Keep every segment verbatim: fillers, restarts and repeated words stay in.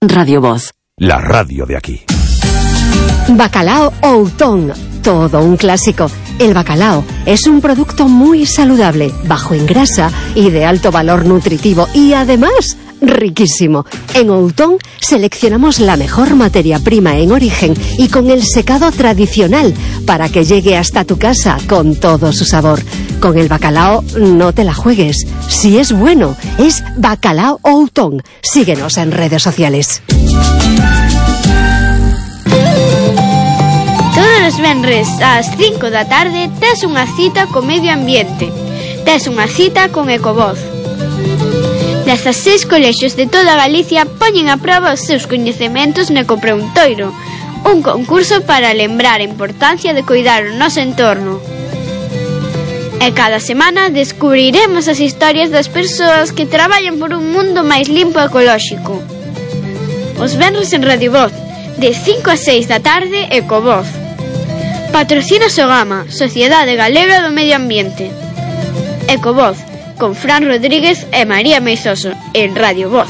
Radio Voz. La radio de aquí. Bacalao Outón, todo un clásico. El bacalao es un producto muy saludable, bajo en grasa y de alto valor nutritivo y además riquísimo. En Outón seleccionamos la mejor materia prima en origen y con el secado tradicional para que llegue hasta tu casa con todo su sabor. Con el bacalao no te la juegues. Si es bueno, es Bacalao Outón. Síguenos en redes sociales. Todos os venres ás cinco da tarde tes unha cita co medio ambiente. Tes unha cita con Ecovoz. dezaseis colexios de toda Galicia poñen a prova os seus coñecementos no ecopreguntoiro, un concurso para lembrar a importancia de cuidar o noso entorno. E cada semana descubriremos as historias das persoas que traballan por un mundo máis limpo e ecolóxico. Os venres en Radio Voz, de cinco a seis da tarde, Ecovoz. Patrocina Sogama, Sociedade Galega do Medio Ambiente. Ecovoz, con Fran Rodríguez e María Meizoso, en Radio Voz.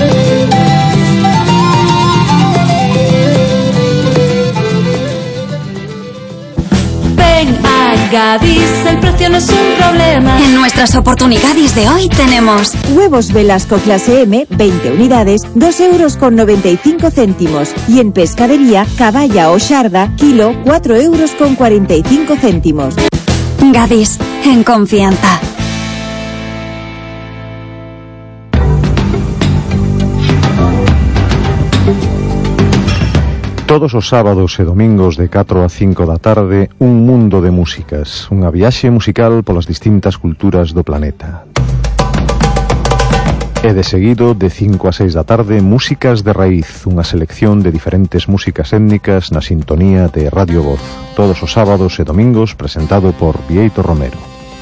Ven a Gadis, el precio no es un problema. En nuestras oportunidades de hoy tenemos huevos Velasco clase M, veinte unidades, dos euros con noventa y cinco céntimos. Y en pescadería, caballa o sharda, kilo, cuatro euros con cuarenta y cinco céntimos. Gadis, en confianza. Todos os sábados e domingos de catro a cinco da tarde, un mundo de músicas, unha viaxe musical polas distintas culturas do planeta. E de seguido, de cinco a seis da tarde, Músicas de Raíz, unha selección de diferentes músicas étnicas na sintonía de Radio Voz. Todos os sábados e domingos, presentado por Vieito Romero.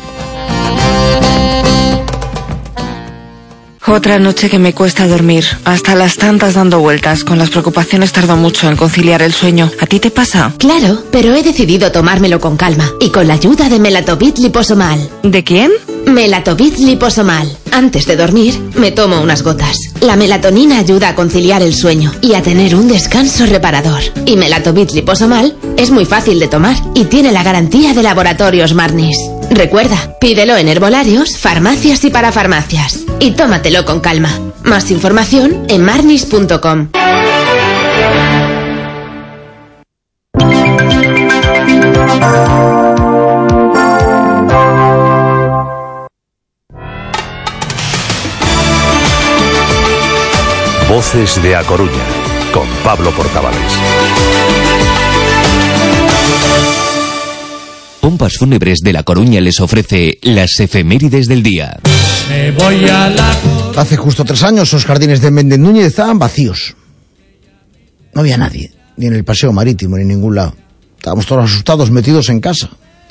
Otra noche que me cuesta dormir, hasta las tantas dando vueltas. Con las preocupaciones tardo mucho en conciliar el sueño. ¿A ti te pasa? Claro, pero he decidido tomármelo con calma y con la ayuda de Melatovit Liposomal. ¿De quién? Melatovit Liposomal. Antes de dormir, me tomo unas gotas. La melatonina ayuda a conciliar el sueño y a tener un descanso reparador. Y Melatovit Liposomal es muy fácil de tomar y tiene la garantía de Laboratorios Marnis. Recuerda, pídelo en herbolarios, farmacias y parafarmacias. Y tómatelo con calma. Más información en marnis punto com. Voces de A Coruña, con Pablo Portavales. Pompas Fúnebres de La Coruña les ofrece las efemérides del día. Me voy a la... Hace justo tres años los jardines de Méndez Núñez estaban vacíos. No había nadie, ni en el paseo marítimo, ni en ningún lado. Estábamos todos asustados, metidos en casa.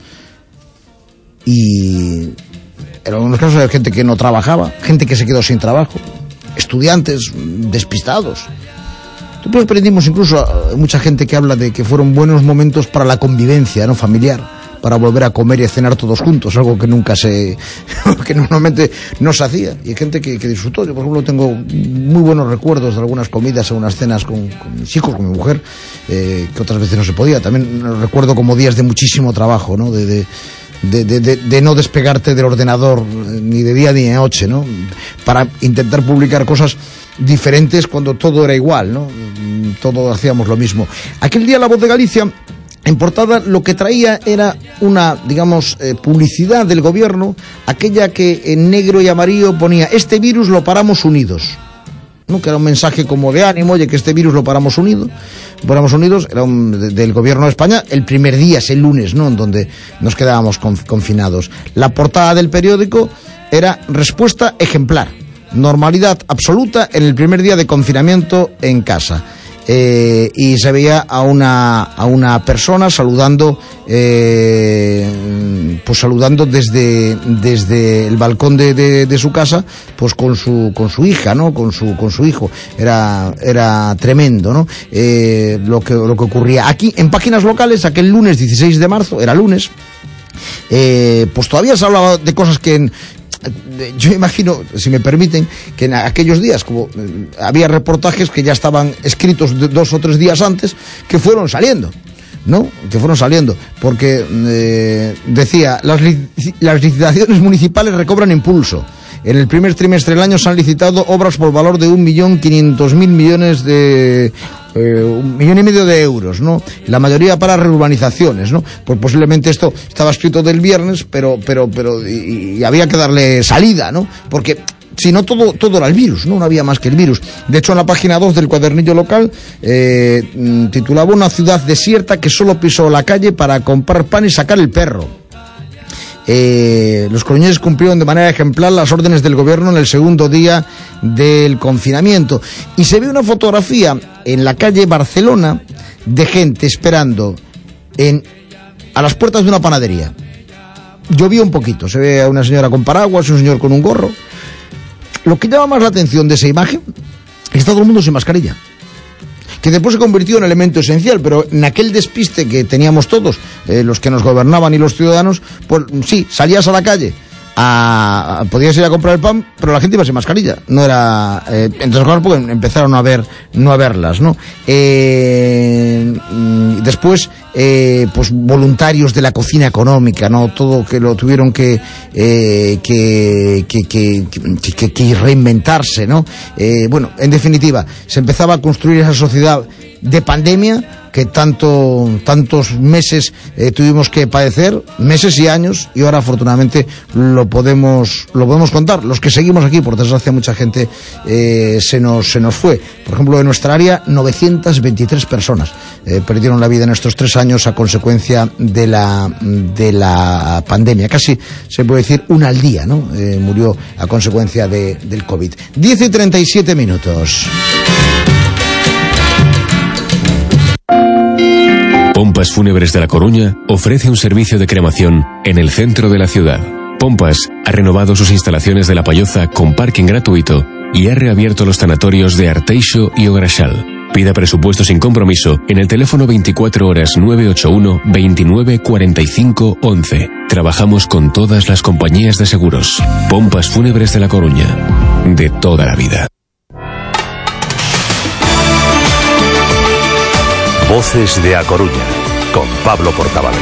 Y en algunos casos había gente que no trabajaba, gente que se quedó sin trabajo, estudiantes despistados. Después aprendimos incluso a mucha gente que habla de que fueron buenos momentos para la convivencia, ¿no?, familiar, para volver a comer y a cenar todos juntos, algo que nunca se... que normalmente no se hacía, y hay gente que, que disfrutó. Yo, por ejemplo, tengo muy buenos recuerdos de algunas comidas, algunas cenas con, con mis hijos, con mi mujer, eh, que otras veces no se podía. También recuerdo como días de muchísimo trabajo, ¿no?, de... de De, de, de, de no despegarte del ordenador ni de día ni de noche, ¿no?, para intentar publicar cosas diferentes cuando todo era igual, ¿no? Todo hacíamos lo mismo. Aquel día La Voz de Galicia, en portada, lo que traía era una, digamos, eh, publicidad del gobierno, aquella que en negro y amarillo ponía: este virus lo paramos unidos, ¿no?, que era un mensaje como de ánimo, oye, que este virus lo paramos unido, paramos unidos, era un, de, del gobierno de España, el primer día, ese lunes, ¿no?, en donde nos quedábamos conf, confinados. La portada del periódico era: respuesta ejemplar, normalidad absoluta en el primer día de confinamiento en casa. Eh, y se veía a una a una persona saludando eh, pues saludando desde desde el balcón de, de, de su casa, pues con su con su hija, ¿no?, con su con su hijo. Era era tremendo, ¿no?, eh, lo que lo que ocurría aquí en páginas locales. Aquel lunes dieciséis de marzo, era lunes, eh, pues todavía se hablaba de cosas que en, yo imagino, si me permiten, que en aquellos días, como eh, había reportajes que ya estaban escritos de dos o tres días antes, que fueron saliendo, ¿no? Que fueron saliendo, porque eh, decía, las, li las licitaciones municipales recobran impulso. En el primer trimestre del año se han licitado obras por valor de un millón quinientos mil millones de... Eh, un millón y medio de euros, ¿no? La mayoría para reurbanizaciones, ¿no? Pues posiblemente esto estaba escrito del viernes, pero, pero, pero, y, y había que darle salida, ¿no? Porque si no, todo, todo era el virus, ¿no? No había más que el virus. De hecho, en la página dos del cuadernillo local, eh, titulaba Una ciudad desierta que solo pisó la calle para comprar pan y sacar el perro. Eh, los coruñeses cumplieron de manera ejemplar las órdenes del gobierno en el segundo día del confinamiento, y se ve una fotografía en la calle Barcelona de gente esperando en, a las puertas de una panadería. Llovió un poquito, se ve a una señora con paraguas, un señor con un gorro. Lo que llama más la atención de esa imagen es que está todo el mundo sin mascarilla, que después se convirtió en elemento esencial, pero en aquel despiste que teníamos todos, eh, los que nos gobernaban y los ciudadanos, pues sí, salías a la calle, a, a, podías ir a comprar el pan, pero la gente iba sin mascarilla, no era, eh, entonces claro, porque empezaron a ver, no a verlas, ¿no? Eh, después, eh, pues voluntarios de la cocina económica, ¿no? Todo que lo tuvieron que, eh, que, que, que, que, que, que reinventarse, ¿no? Eh, bueno, en definitiva, se empezaba a construir esa sociedad de pandemia que tanto, tantos meses eh, tuvimos que padecer, meses y años, y ahora afortunadamente lo podemos, lo podemos contar. Los que seguimos aquí, por desgracia, mucha gente eh, se nos, se nos fue. Por ejemplo, en nuestra área, novecientas veintitrés personas eh, perdieron la vida en estos tres años a consecuencia de la, de la pandemia. Casi se puede decir una al día, ¿no? Eh, murió a consecuencia de, del COVID. diez y treinta y siete minutos. Pompas Fúnebres de La Coruña ofrece un servicio de cremación en el centro de la ciudad. Pompas ha renovado sus instalaciones de La Palloza con parking gratuito y ha reabierto los tanatorios de Arteixo y Ograchal. Pida presupuesto sin compromiso en el teléfono veinticuatro horas nueve ocho uno veintinueve cuarenta y cinco once. Trabajamos con todas las compañías de seguros. Pompas Fúnebres de La Coruña. De toda la vida. Voces de A Coruña, con Pablo Portavales.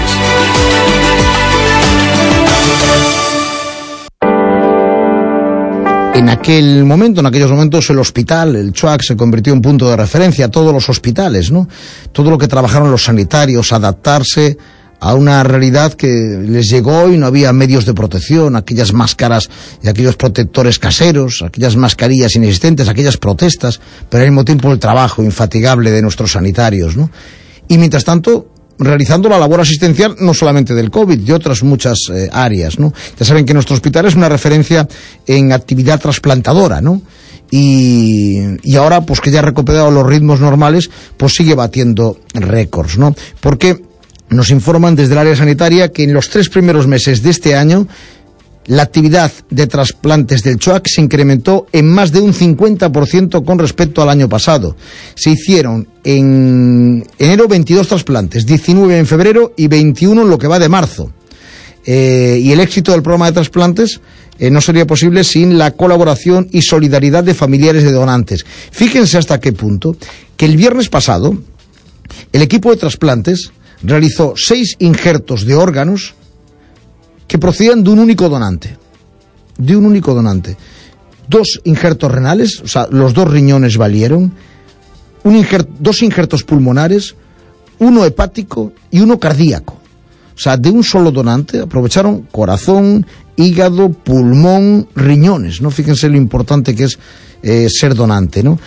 En aquel momento, en aquellos momentos, el hospital, el CHUAC, se convirtió en punto de referencia. Todos los hospitales, ¿no? Todo lo que trabajaron los sanitarios, adaptarse a una realidad que les llegó y no había medios de protección, aquellas máscaras y aquellos protectores caseros, aquellas mascarillas inexistentes, aquellas protestas, pero al mismo tiempo el trabajo infatigable de nuestros sanitarios, ¿no? Y mientras tanto, realizando la labor asistencial no solamente del COVID, de otras muchas eh, áreas, ¿no? Ya saben que nuestro hospital es una referencia en actividad trasplantadora, ¿no? Y, y ahora, pues que ya ha recuperado los ritmos normales, pues sigue batiendo récords, ¿no? Porque nos informan desde el área sanitaria que en los tres primeros meses de este año la actividad de trasplantes del CHUAC se incrementó en más de un cincuenta por ciento con respecto al año pasado. Se hicieron en enero veintidós trasplantes, diecinueve en febrero y veintiuno en lo que va de marzo. Eh, y el éxito del programa de trasplantes eh, no sería posible sin la colaboración y solidaridad de familiares de donantes. Fíjense hasta qué punto que el viernes pasado el equipo de trasplantes realizó seis injertos de órganos que procedían de un único donante. De un único donante. Dos injertos renales, o sea, los dos riñones valieron, un injer- dos injertos pulmonares, uno hepático y uno cardíaco. O sea, de un solo donante aprovecharon corazón, hígado, pulmón, riñones, ¿no? Fíjense lo importante que es eh, ser donante, ¿no?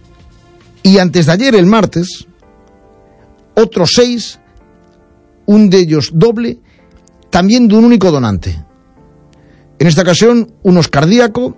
Y antes de ayer, el martes, otros seis, un de ellos doble, también de un único donante. En esta ocasión, unos cardíaco,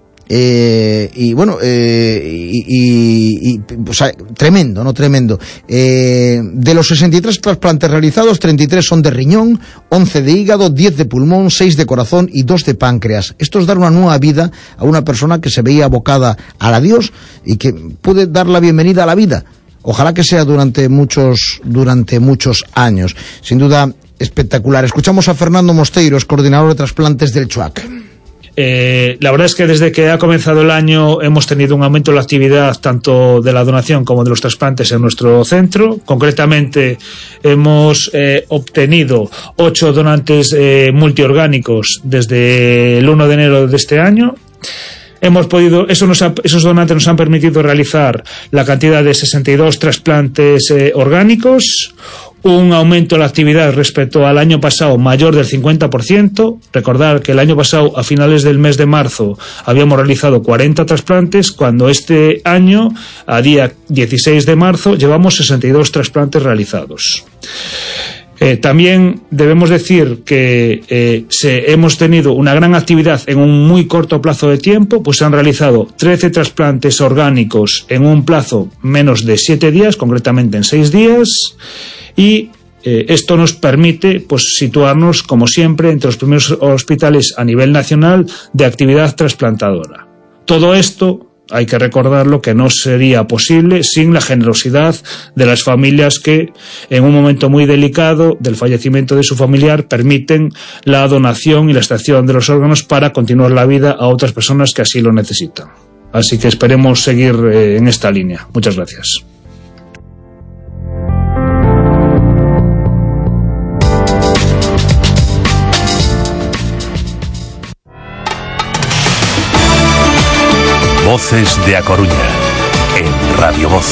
eh, y bueno, eh, y, y, y o sea, tremendo, ¿no? Tremendo. Eh, de los sesenta y tres trasplantes realizados, treinta y tres son de riñón, once de hígado, diez de pulmón, seis de corazón y dos de páncreas. Esto es dar una nueva vida a una persona que se veía abocada al adiós y que puede dar la bienvenida a la vida. Ojalá que sea durante muchos, durante muchos años. Sin duda, espectacular. Escuchamos a Fernando Mosteiro, es coordinador de trasplantes del CHUAC. Eh, la verdad es que desde que ha comenzado el año hemos tenido un aumento de la actividad tanto de la donación como de los trasplantes en nuestro centro. Concretamente hemos eh, obtenido ocho donantes eh, multiorgánicos desde el uno de enero de este año. Hemos podido, eso nos ha, esos donantes nos han permitido realizar la cantidad de sesenta y dos trasplantes eh, orgánicos, un aumento de la actividad respecto al año pasado mayor del cincuenta por ciento. Recordar que el año pasado, a finales del mes de marzo, habíamos realizado cuarenta trasplantes, cuando este año, a día dieciséis de marzo, llevamos sesenta y dos trasplantes realizados. Eh, también debemos decir que eh, se, hemos tenido una gran actividad en un muy corto plazo de tiempo, pues se han realizado trece trasplantes orgánicos en un plazo menos de siete días, concretamente en seis días, y eh, esto nos permite pues situarnos, como siempre, entre los primeros hospitales a nivel nacional de actividad trasplantadora. Todo esto, hay que recordarlo, que no sería posible sin la generosidad de las familias que, en un momento muy delicado del fallecimiento de su familiar, permiten la donación y la extracción de los órganos para continuar la vida a otras personas que así lo necesitan. Así que esperemos seguir eh, en esta línea. Muchas gracias. Voces de A Coruña, en Radio Voz.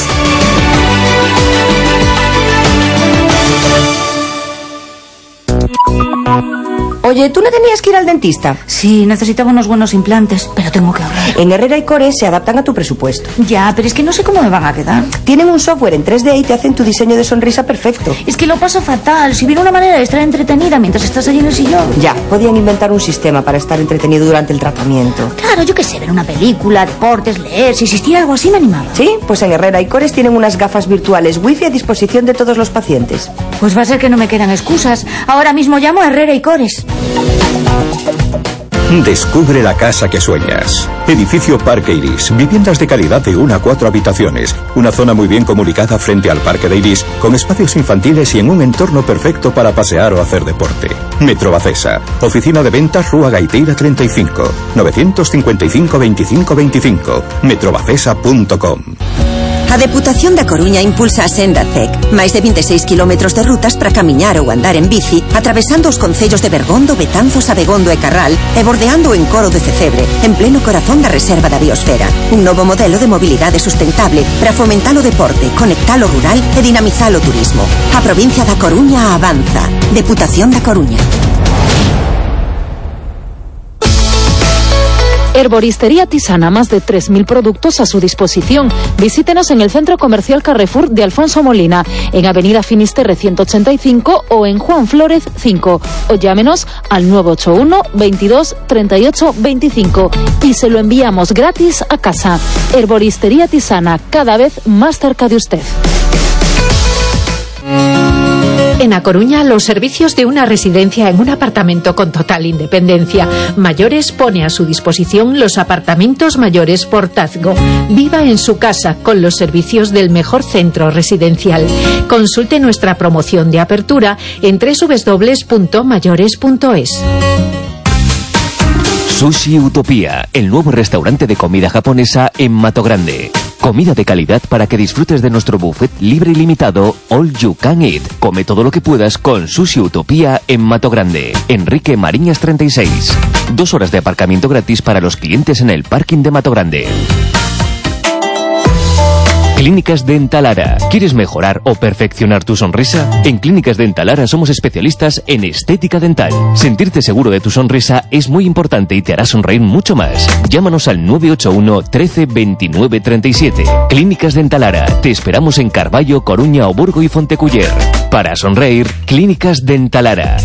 Oye, ¿tú no tenías que ir al dentista? Sí, necesitaba unos buenos implantes, pero tengo que ahorrar. En Herrera y Cores se adaptan a tu presupuesto. Ya, pero es que no sé cómo me van a quedar. Tienen un software en tres D y te hacen tu diseño de sonrisa perfecto. Es que lo paso fatal. Si hubiera una manera de estar entretenida mientras estás allí en el sillón. Ya, podían inventar un sistema para estar entretenido durante el tratamiento. Claro, yo qué sé, ver una película, deportes, leer. Si existiera algo así me animaba. Sí, pues en Herrera y Cores tienen unas gafas virtuales wifi a disposición de todos los pacientes. Pues va a ser que no me quedan excusas. Ahora mismo llamo a Herrera y Cores. Descubre la casa que sueñas. Edificio Parque Iris. Viviendas de calidad de una a cuatro habitaciones. Una zona muy bien comunicada frente al Parque de Iris, con espacios infantiles y en un entorno perfecto para pasear o hacer deporte. Metro Bacesa. Oficina de ventas Rúa Gaiteira treinta y cinco. novecientos cincuenta y cinco veinticinco veinticinco. metrobacesa punto com. A Deputación da Coruña impulsa a Senda C E C, máis de vinte e seis kilómetros de rutas para camiñar ou andar en bici, atravesando os concellos de Bergondo, Betanzos, Abegondo e Carral e bordeando o encoro de Cecebre, en pleno corazón da Reserva da Biosfera. Un novo modelo de mobilidade sustentable para fomentar o deporte, conectar o rural e dinamizar o turismo. A provincia da Coruña avanza. Deputación da Coruña. Herboristería Tisana, más de tres mil productos a su disposición. Visítenos en el Centro Comercial Carrefour de Alfonso Molina, en Avenida Finisterre ciento ochenta y cinco o en Juan Flórez cinco. O llámenos al nueve ocho uno, veintidós, treinta y ocho, veinticinco y se lo enviamos gratis a casa. Herboristería Tisana, cada vez más cerca de usted. En A Coruña, los servicios de una residencia en un apartamento con total independencia. Mayores pone a su disposición los apartamentos mayores Portazgo. Viva en su casa con los servicios del mejor centro residencial. Consulte nuestra promoción de apertura en doble u doble u doble u punto mayores punto es. Sushi Utopía, el nuevo restaurante de comida japonesa en Mato Grande. Comida de calidad para que disfrutes de nuestro buffet libre y limitado All You Can Eat. Come todo lo que puedas con Sushi Utopía en Mato Grande. Enrique Mariñas treinta y seis. Dos horas de aparcamiento gratis para los clientes en el parking de Mato Grande. Clínicas Dentalara. ¿Quieres mejorar o perfeccionar tu sonrisa? En Clínicas Dentalara somos especialistas en estética dental. Sentirte seguro de tu sonrisa es muy importante y te hará sonreír mucho más. Llámanos al nueve ocho uno, trece, veintinueve, treinta y siete. Clínicas Dentalara. Te esperamos en Carballo, Coruña, Oburgo y Fonteculler. Para sonreír, Clínicas Dentalara.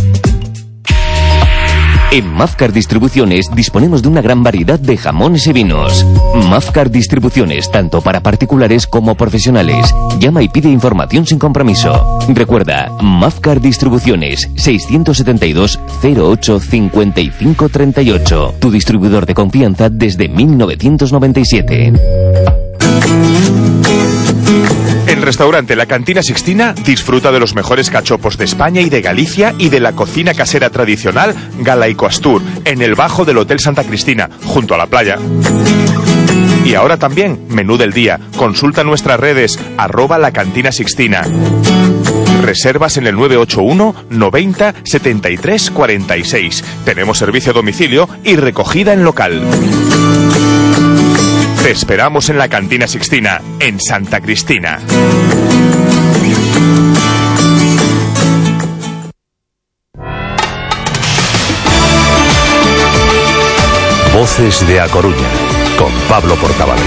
En Mafcar Distribuciones disponemos de una gran variedad de jamones y vinos. Mafcar Distribuciones, tanto para particulares como profesionales. Llama y pide información sin compromiso. Recuerda, Mafcar Distribuciones, seiscientos setenta y dos, cero ocho, cincuenta y cinco, treinta y ocho. Tu distribuidor de confianza desde mil novecientos noventa y siete. El restaurante restaurante La Cantina Sixtina disfruta de los mejores cachopos de España y de Galicia y de la cocina casera tradicional Galaico Astur, en el bajo del Hotel Santa Cristina, junto a la playa. Y ahora también, menú del día. Consulta nuestras redes, arroba La Cantina Sixtina. Reservas en el nueve ocho uno noventa setenta y tres cuarenta y seis. Tenemos servicio a domicilio y recogida en local. Te esperamos en La Cantina Sixtina, en Santa Cristina. Voces de A Coruña, con Pablo Portavales.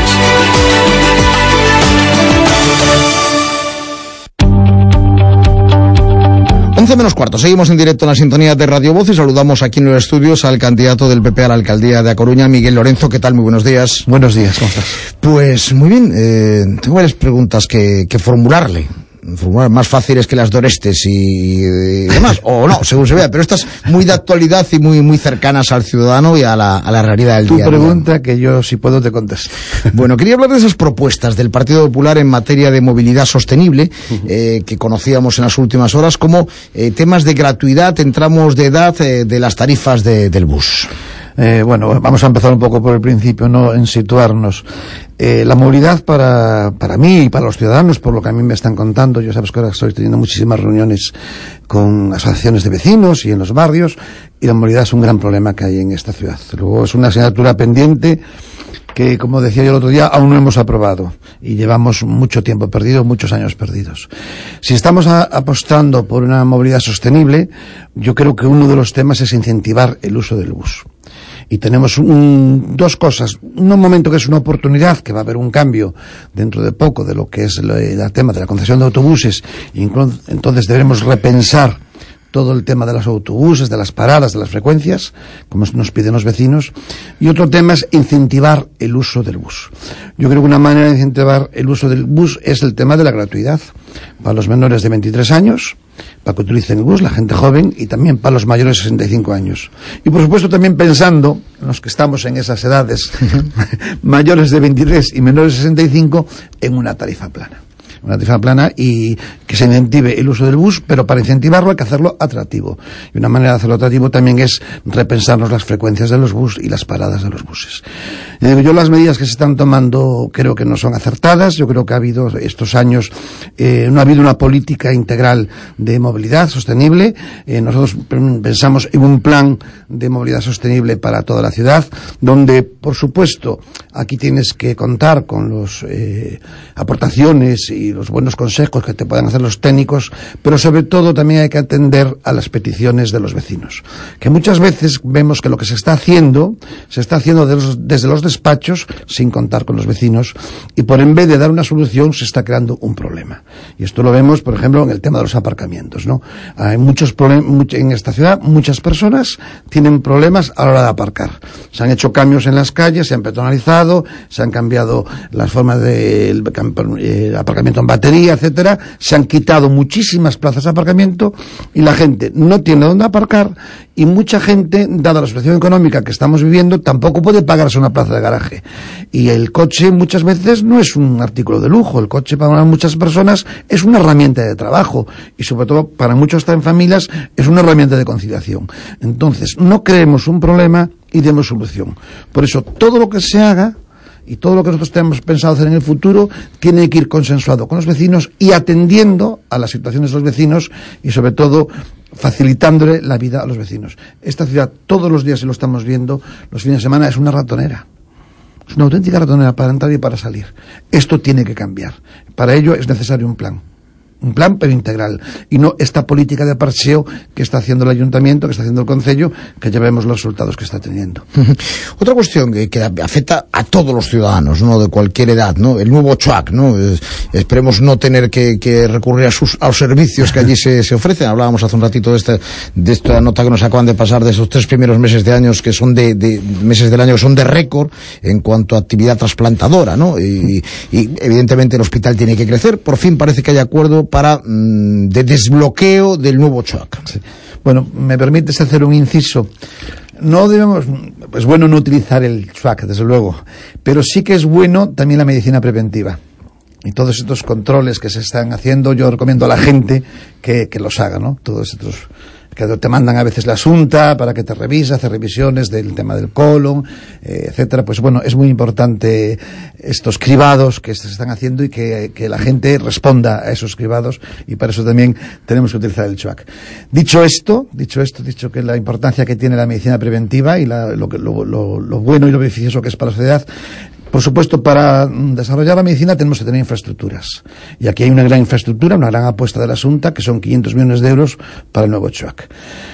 once menos cuarto, seguimos en directo en la sintonía de Radio Voz y saludamos aquí en los estudios al candidato del P P a la alcaldía de A Coruña, Miguel Lorenzo. ¿Qué tal? Muy buenos días. Buenos días, ¿cómo estás? Pues muy bien, eh, tengo varias preguntas que, que formularle. Formular más fáciles que las de Orestes y, y demás, o no, según se vea, pero estas muy de actualidad y muy muy cercanas al ciudadano y a la, a la realidad del tu día a día. Tu pregunta que yo, si puedo, te contesto. Bueno, quería hablar de esas propuestas del Partido Popular en materia de movilidad sostenible, uh-huh. eh, que conocíamos en las últimas horas, como eh, temas de gratuidad en tramos de edad eh, de las tarifas de, del bus. Eh, bueno, vamos a empezar un poco por el principio, ¿no? En situarnos. Eh, la movilidad para, para mí y para los ciudadanos, por lo que a mí me están contando, yo sabes que ahora estoy teniendo muchísimas reuniones con asociaciones de vecinos y en los barrios, y la movilidad es un gran problema que hay en esta ciudad. Luego es una asignatura pendiente que, como decía yo el otro día, aún no hemos aprobado y llevamos mucho tiempo perdido, muchos años perdidos. Si estamos a, apostando por una movilidad sostenible, yo creo que uno de los temas es incentivar el uso del bus. Y tenemos un, dos cosas. Un momento que es una oportunidad, que va a haber un cambio dentro de poco de lo que es el, el tema de la concesión de autobuses, y entonces debemos repensar todo el tema de los autobuses, de las paradas, de las frecuencias, como nos piden los vecinos. Y otro tema es incentivar el uso del bus. Yo creo que una manera de incentivar el uso del bus es el tema de la gratuidad para los menores de veintitrés años, para que utilicen el bus, la gente joven, y también para los mayores de sesenta y cinco años. Y por supuesto también pensando en los que estamos en esas edades, mayores de veintitrés y menores de sesenta y cinco, en una tarifa plana. Una tarifa plana y que se incentive el uso del bus, pero para incentivarlo hay que hacerlo atractivo. Y una manera de hacerlo atractivo también es repensarnos las frecuencias de los buses y las paradas de los buses. Eh, yo las medidas que se están tomando creo que no son acertadas. Yo creo que ha habido estos años, eh, no ha habido una política integral de movilidad sostenible. Eh, nosotros pensamos en un plan de movilidad sostenible para toda la ciudad, donde, por supuesto, aquí tienes que contar con las eh, aportaciones y los buenos consejos que te puedan hacer los técnicos, pero sobre todo también hay que atender a las peticiones de los vecinos, que muchas veces vemos que lo que se está haciendo se está haciendo de los, desde los despachos sin contar con los vecinos, y por en vez de dar una solución se está creando un problema. Y esto lo vemos, por ejemplo, en el tema de los aparcamientos, ¿no? Hay muchos problemas en esta ciudad, muchas personas tienen problemas a la hora de aparcar. Se han hecho cambios en las calles, se han peatonalizado, se han cambiado las formas del de aparcamiento en batería, etcétera. Se han quitado muchísimas plazas de aparcamiento y la gente no tiene dónde aparcar, y mucha gente, dada la situación económica que estamos viviendo, tampoco puede pagarse una plaza de garaje. Y el coche muchas veces no es un artículo de lujo. El coche para muchas personas es una herramienta de trabajo, y sobre todo para muchos que están en familias es una herramienta de conciliación. Entonces no creemos un problema y demos solución. Por eso todo lo que se haga y todo lo que nosotros tenemos pensado hacer en el futuro tiene que ir consensuado con los vecinos y atendiendo a las situaciones de los vecinos, y sobre todo facilitándole la vida a los vecinos. Esta ciudad todos los días, y lo estamos viendo los fines de semana, es una ratonera. Es una auténtica ratonera para entrar y para salir. Esto tiene que cambiar. Para ello es necesario un plan. Un plan, pero integral, y no esta política de parcheo que está haciendo el ayuntamiento, que está haciendo el concello, que ya vemos los resultados que está teniendo. Otra cuestión que, que afecta a todos los ciudadanos, ¿no?, de cualquier edad, ¿no?, el nuevo CHUAC, ¿no? Eh, esperemos no tener que, que recurrir a, sus, a los servicios que allí se, se ofrecen. Hablábamos hace un ratito de, este, de esta nota que nos acaban de pasar, de esos tres primeros meses de años que son de, de meses del año que son de récord en cuanto a actividad trasplantadora, ¿no? Y, y evidentemente el hospital tiene que crecer. Por fin parece que hay acuerdo para mmm, de desbloqueo del nuevo CHUAC. Sí. Bueno, me permites hacer un inciso. No debemos, es bueno no utilizar el CHUAC, desde luego, pero sí que es bueno también la medicina preventiva. y todos estos controles que se están haciendo, yo recomiendo a la gente que, que los haga, ¿no? Todos estos que te mandan a veces la Asunta para que te revise, hace revisiones del tema del colon, eh, etcétera. Pues bueno, es muy importante estos cribados que se están haciendo y que, que la gente responda a esos cribados, y para eso también tenemos que utilizar el CHUAC. Dicho esto, dicho esto, dicho que la importancia que tiene la medicina preventiva y la, lo, lo, lo, lo bueno y lo beneficioso que es para la sociedad, por supuesto, para desarrollar la medicina tenemos que tener infraestructuras. Y aquí hay una gran infraestructura, una gran apuesta de la Asunta, que son quinientos millones de euros para el nuevo CHUAC.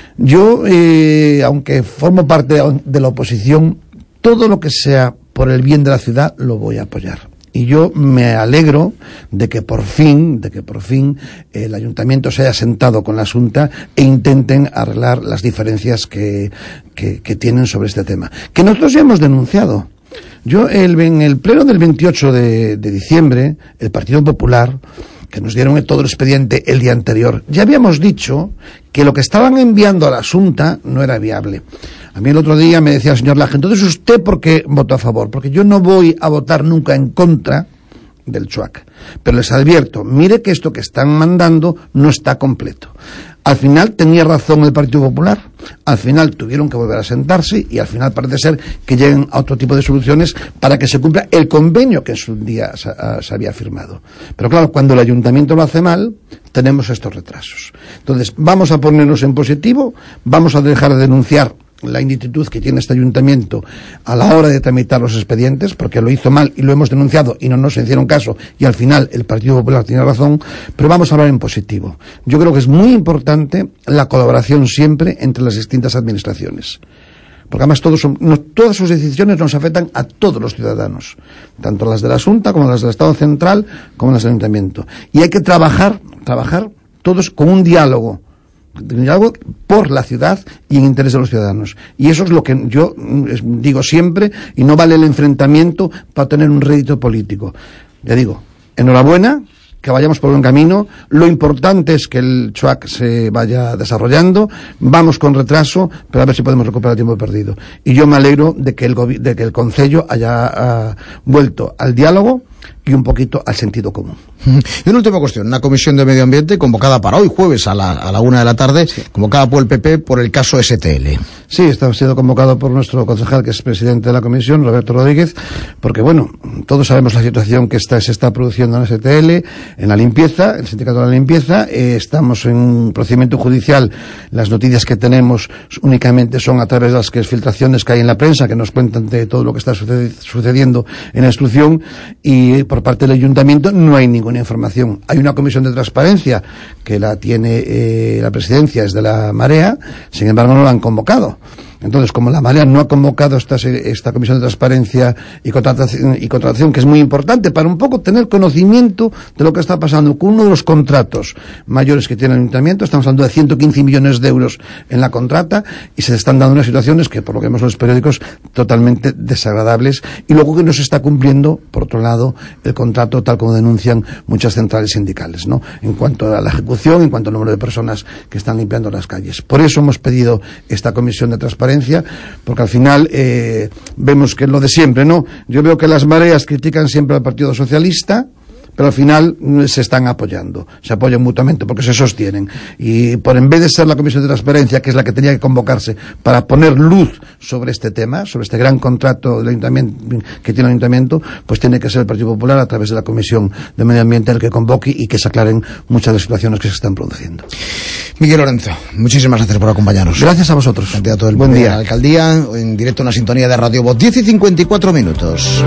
Yo, eh, aunque formo parte de la oposición, todo lo que sea por el bien de la ciudad lo voy a apoyar. Y yo me alegro de que por fin, de que por fin el ayuntamiento se haya sentado con la Asunta e intenten arreglar las diferencias que, que, que tienen sobre este tema. Que nosotros ya hemos denunciado. Yo, el, en el pleno del veintiocho de, de diciembre, el Partido Popular, que nos dieron todo el expediente el día anterior, ya habíamos dicho que lo que estaban enviando a la Asunta no era viable. A mí el otro día me decía el señor Laje, entonces usted ¿por qué votó a favor? Porque yo no voy a votar nunca en contra del CHUAC. Pero les advierto, mire que esto que están mandando no está completo. Al final tenía razón el Partido Popular, al final tuvieron que volver a sentarse y al final parece ser que lleguen a otro tipo de soluciones para que se cumpla el convenio que en su día se, uh, se había firmado. Pero claro, cuando el ayuntamiento lo hace mal, tenemos estos retrasos. Entonces, vamos a ponernos en positivo, vamos a dejar de denunciar la ineptitud que tiene este ayuntamiento a la hora de tramitar los expedientes, porque lo hizo mal y lo hemos denunciado y no nos hicieron caso, y al final el Partido Popular tiene razón, pero vamos a hablar en positivo. Yo creo que es muy importante la colaboración siempre entre las distintas administraciones, porque además todos son, no, todas sus decisiones nos afectan a todos los ciudadanos, tanto las de la Asunta como las del Estado Central como las del ayuntamiento, y hay que trabajar, trabajar todos con un diálogo algo por la ciudad y en interés de los ciudadanos, y eso es lo que yo digo siempre, y no vale el enfrentamiento para tener un rédito político. Ya digo, enhorabuena, que vayamos por buen camino, lo importante es que el CHUAC se vaya desarrollando, vamos con retraso, pero a ver si podemos recuperar el tiempo perdido, y yo me alegro de que el, de que el Concello haya uh, vuelto al diálogo y un poquito al sentido común. Y una última cuestión, una comisión de medio ambiente convocada para hoy jueves a la, a la una de la tarde, sí, convocada por el P P por el caso S T L. Sí, está siendo convocado por nuestro concejal, que es presidente de la comisión, Roberto Rodríguez, porque bueno, todos sabemos la situación que está, se está produciendo en S T L, en la limpieza, el sindicato de la limpieza, eh, estamos en un procedimiento judicial, las noticias que tenemos únicamente son a través de las que, filtraciones que hay en la prensa, que nos cuentan de todo lo que está sucedi- sucediendo en la instrucción, y por parte del ayuntamiento no hay ninguna información. Hay una comisión de transparencia que la tiene eh, la presidencia, es de la Marea, sin embargo no la han convocado. Entonces, como la Marea no ha convocado esta, esta comisión de transparencia y contratación, y contratación, que es muy importante para un poco tener conocimiento de lo que está pasando con uno de los contratos mayores que tiene el ayuntamiento, estamos hablando de ciento quince millones de euros en la contrata, y se están dando unas situaciones que, por lo que vemos en los periódicos, totalmente desagradables, y luego que no se está cumpliendo, por otro lado, el contrato tal como denuncian muchas centrales sindicales, ¿no?, en cuanto a la ejecución, en cuanto al número de personas que están limpiando las calles. Por eso hemos pedido esta comisión de transparencia, porque al final eh, vemos que es lo de siempre, ¿no? Yo veo que las mareas critican siempre al Partido Socialista, pero al final se están apoyando, se apoyan mutuamente porque se sostienen, y por en vez de ser la comisión de transparencia, que es la que tenía que convocarse para poner luz sobre este tema, sobre este gran contrato del ayuntamiento que tiene el ayuntamiento, pues tiene que ser el Partido Popular a través de la comisión de medio ambiente el que convoque y que se aclaren muchas de las situaciones que se están produciendo. Miguel Lorenzo, muchísimas gracias por acompañarnos. Gracias a vosotros. Candidato del Buen P P día. a la alcaldía, en directo en la sintonía de Radio Voz, diez y cincuenta y cuatro minutos.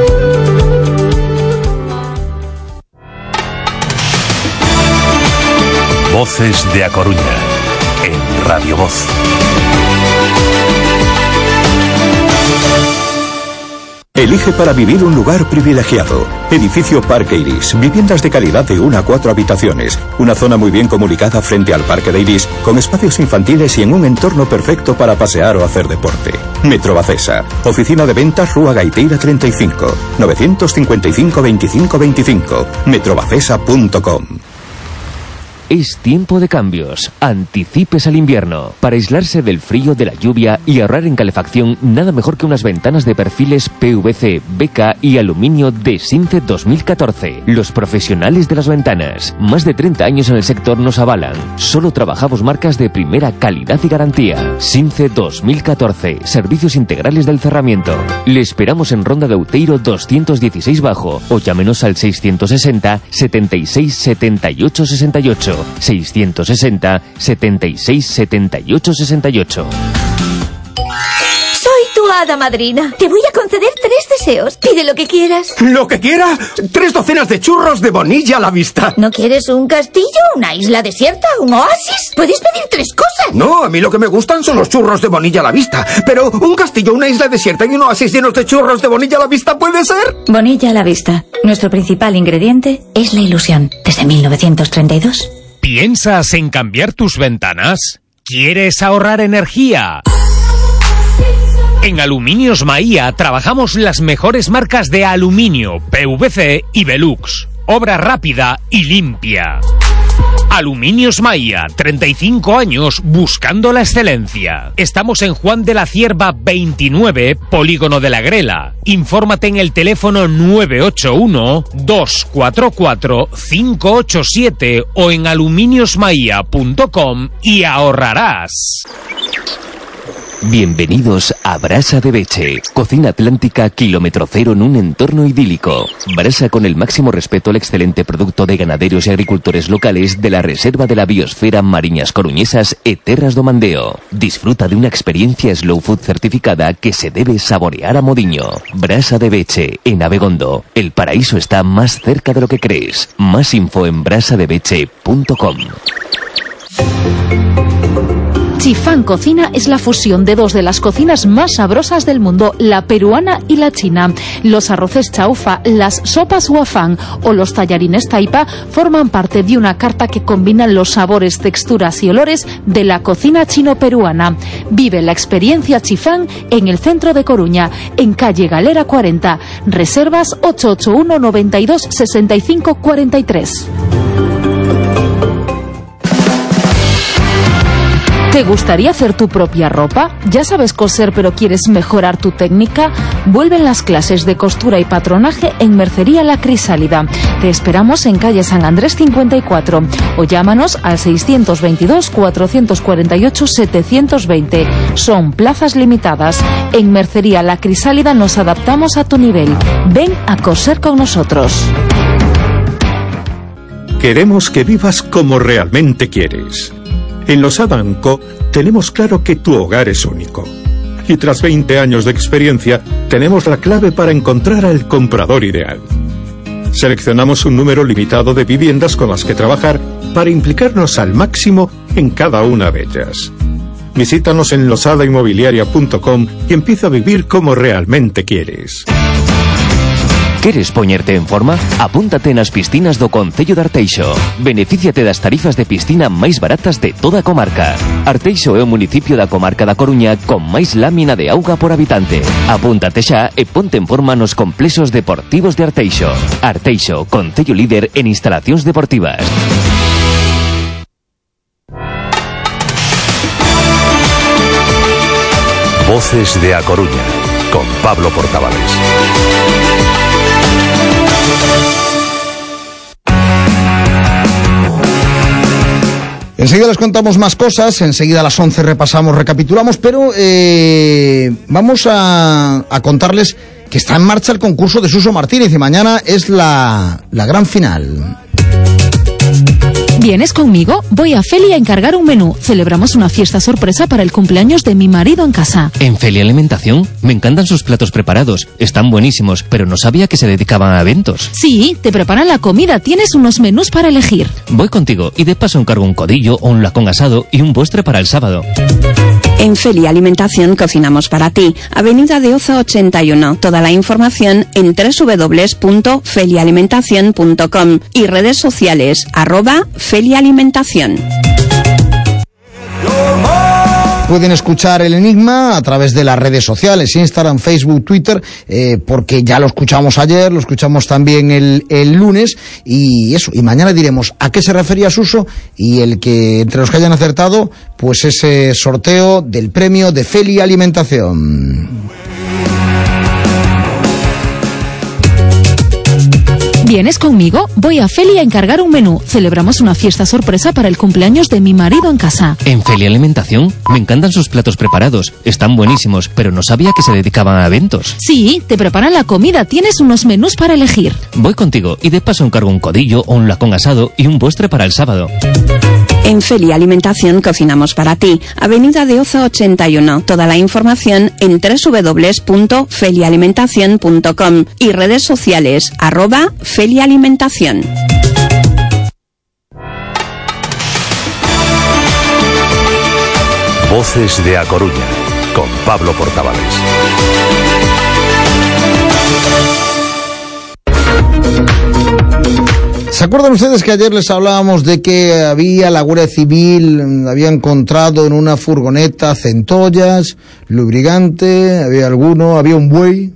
Voces de A Coruña, en Radio Voz. Elige para vivir un lugar privilegiado. Edificio Parque Iris. Viviendas de calidad de una a cuatro habitaciones. Una zona muy bien comunicada frente al Parque de Iris, con espacios infantiles y en un entorno perfecto para pasear o hacer deporte. Metro Bacesa. Oficina de ventas Rúa Gaiteira treinta y cinco. novecientos cincuenta y cinco veinticinco veinticinco. metrobacesa punto com. Es tiempo de cambios. Anticipes al invierno. Para aislarse del frío, de la lluvia y ahorrar en calefacción, nada mejor que unas ventanas de perfiles P V C, B K y aluminio de Since dos mil catorce. Los profesionales de las ventanas. Más de treinta años en el sector nos avalan. Solo trabajamos marcas de primera calidad y garantía. Since dos mil catorce. Servicios integrales del cerramiento. Le esperamos en Ronda de Outeiro doscientos dieciséis Bajo o llámenos al seiscientos sesenta, setenta y seis, setenta y ocho, sesenta y ocho. seiscientos sesenta, setenta y seis, setenta y ocho, sesenta y ocho. Soy tu hada madrina. Te voy a conceder tres deseos. Pide lo que quieras. ¿Lo que quiera? Tres docenas de churros de bonilla a la vista. ¿No quieres un castillo, una isla desierta, un oasis? Puedes pedir tres cosas. No, a mí lo que me gustan son los churros de bonilla a la vista. Pero un castillo, una isla desierta y un oasis llenos de churros de bonilla a la vista, ¿puede ser? Bonilla a la vista. Nuestro principal ingrediente es la ilusión. Desde mil novecientos treinta y dos. ¿Piensas en cambiar tus ventanas? ¿Quieres ahorrar energía? En Aluminios Maía trabajamos las mejores marcas de aluminio, P V C y Velux. Obra rápida y limpia. Aluminios Maía, treinta y cinco años buscando la excelencia. Estamos en Juan de la Cierva veintinueve, Polígono de la Grela. Infórmate en el teléfono nueve ocho uno, dos cuatro cuatro, cinco ocho siete o en aluminios maía punto com y ahorrarás. Bienvenidos a Brasa de Beche, cocina atlántica kilómetro cero en un entorno idílico. Brasa con el máximo respeto al excelente producto de ganaderos y agricultores locales de la Reserva de la Biosfera Mariñas Coruñesas e Terras do Mandeo. Disfruta de una experiencia slow food certificada que se debe saborear a modiño. Brasa de Beche, en Abegondo. El paraíso está más cerca de lo que crees. Más info en brasa de beche punto com. Chifán Cocina es la fusión de dos de las cocinas más sabrosas del mundo, la peruana y la china. Los arroces chaufa, las sopas guafán o los tallarines taipa forman parte de una carta que combina los sabores, texturas y olores de la cocina chino-peruana. Vive la experiencia Chifán en el centro de Coruña, en calle Galera cuarenta. Reservas ocho ocho uno, noventa y dos, sesenta y cinco, cuarenta y tres. ¿Te gustaría hacer tu propia ropa? ¿Ya sabes coser pero quieres mejorar tu técnica? Vuelven las clases de costura y patronaje en Mercería La Crisálida. Te esperamos en calle San Andrés cincuenta y cuatro o llámanos al seiscientos veintidós, cuatrocientos cuarenta y ocho, setecientos veinte. Son plazas limitadas. En Mercería La Crisálida nos adaptamos a tu nivel. Ven a coser con nosotros. Queremos que vivas como realmente quieres. En Losada and Co tenemos claro que tu hogar es único. Y tras veinte años de experiencia, tenemos la clave para encontrar al comprador ideal. Seleccionamos un número limitado de viviendas con las que trabajar para implicarnos al máximo en cada una de ellas. Visítanos en losada inmobiliaria punto com y empieza a vivir como realmente quieres. Queres poñerte en forma? Apúntate nas piscinas do Concello de Arteixo. Benefíciate das tarifas de piscina máis baratas de toda a comarca. Arteixo é o municipio da comarca da Coruña con máis lámina de auga por habitante. Apúntate xa e ponte en forma nos complexos deportivos de Arteixo. Arteixo, Concello líder en instalacións deportivas. Voces de A Coruña, con Pablo Portavales. Enseguida les contamos más cosas, enseguida a las once repasamos, recapitulamos, pero eh, vamos a, a contarles que está en marcha el concurso de Suso Martínez y mañana es la, la gran final. ¿Vienes conmigo? Voy a Feli a encargar un menú. Celebramos una fiesta sorpresa para el cumpleaños de mi marido en casa. ¿En Feli Alimentación? Me encantan sus platos preparados. Están buenísimos, pero no sabía que se dedicaban a eventos. Sí, te preparan la comida. Tienes unos menús para elegir. Voy contigo y de paso encargo un codillo o un lacón asado y un postre para el sábado. En Feli Alimentación cocinamos para ti. Avenida de Oza ochenta y uno. Toda la información en doble u doble u doble u punto feli alimentación punto com y redes sociales arroba Feli Alimentación. pueden escuchar el Enigma a través de las redes sociales, Instagram, Facebook, Twitter, eh, porque ya lo escuchamos ayer, lo escuchamos también el, el lunes, y eso, y mañana diremos a qué se refería Suso, y el que entre los que hayan acertado, pues ese sorteo del premio de Feli Alimentación. ¿Vienes conmigo? Voy a Feli a encargar un menú. Celebramos una fiesta sorpresa para el cumpleaños de mi marido en casa. ¿En Feli Alimentación? Me encantan sus platos preparados. Están buenísimos, pero no sabía que se dedicaban a eventos. Sí, te preparan la comida. Tienes unos menús para elegir. Voy contigo y de paso encargo un codillo o un lacón asado y un postre para el sábado. En Feli Alimentación cocinamos para ti. Avenida de Oza ochenta y uno. Toda la información en doble u doble u doble u punto feli alimentación punto com y redes sociales arroba Feli Alimentación. Voces de A Coruña, con Pablo Portavales. ¿Se acuerdan ustedes que ayer les hablábamos de que había la Guardia Civil, había encontrado en una furgoneta centollas, lubricante, había alguno, había un buey?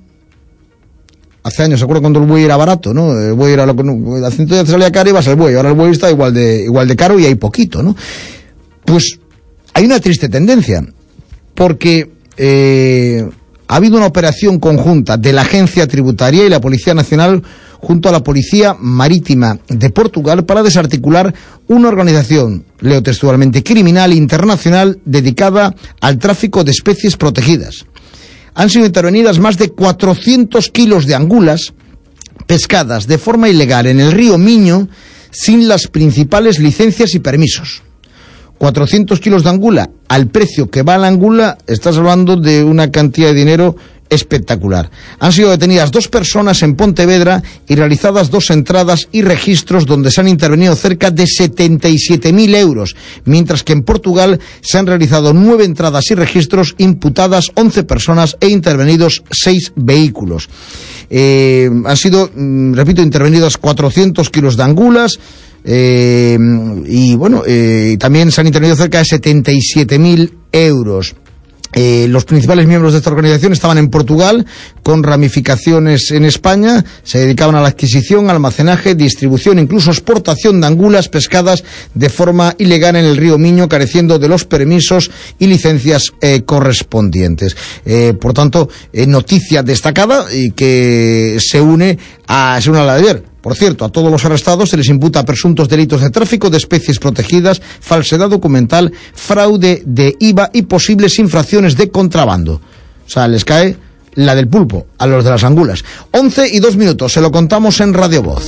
Hace años, ¿se acuerdan cuando el buey era barato, no? El buey era lo que, la centolla te salía cara y ibas al buey. Ahora el buey está igual de, igual de caro y hay poquito, ¿no? Pues hay una triste tendencia, porque eh, ha habido una operación conjunta de la Agencia Tributaria y la Policía Nacional junto a la Policía Marítima de Portugal para desarticular una organización, leo textualmente, criminal internacional dedicada al tráfico de especies protegidas. Han sido intervenidas más de cuatrocientos kilos de angulas pescadas de forma ilegal en el río Miño sin las principales licencias y permisos. cuatrocientos kilos de angula, al precio que va la angula, estás hablando de una cantidad de dinero espectacular. Han sido detenidas dos personas en Pontevedra y realizadas dos entradas y registros donde se han intervenido cerca de setenta y siete mil euros, mientras que en Portugal se han realizado nueve entradas y registros, imputadas once personas e intervenidos seis vehículos. Eh, han sido, repito, intervenidas cuatrocientos kilos de angulas, eh, y bueno, eh, también se han intervenido cerca de setenta y siete mil euros. Eh, los principales miembros de esta organización estaban en Portugal, con ramificaciones en España. Se dedicaban a la adquisición, almacenaje, distribución, incluso exportación de angulas pescadas de forma ilegal en el río Miño, careciendo de los permisos y licencias eh, correspondientes. Eh, por tanto, eh, noticia destacada y que se une a, se une a la de ayer. Por cierto, a todos los arrestados se les imputa presuntos delitos de tráfico de especies protegidas, falsedad documental, fraude de I V A y posibles infracciones de contrabando. O sea, les cae la del pulpo a los de las angulas. once y dos minutos, se lo contamos en Radio Voz.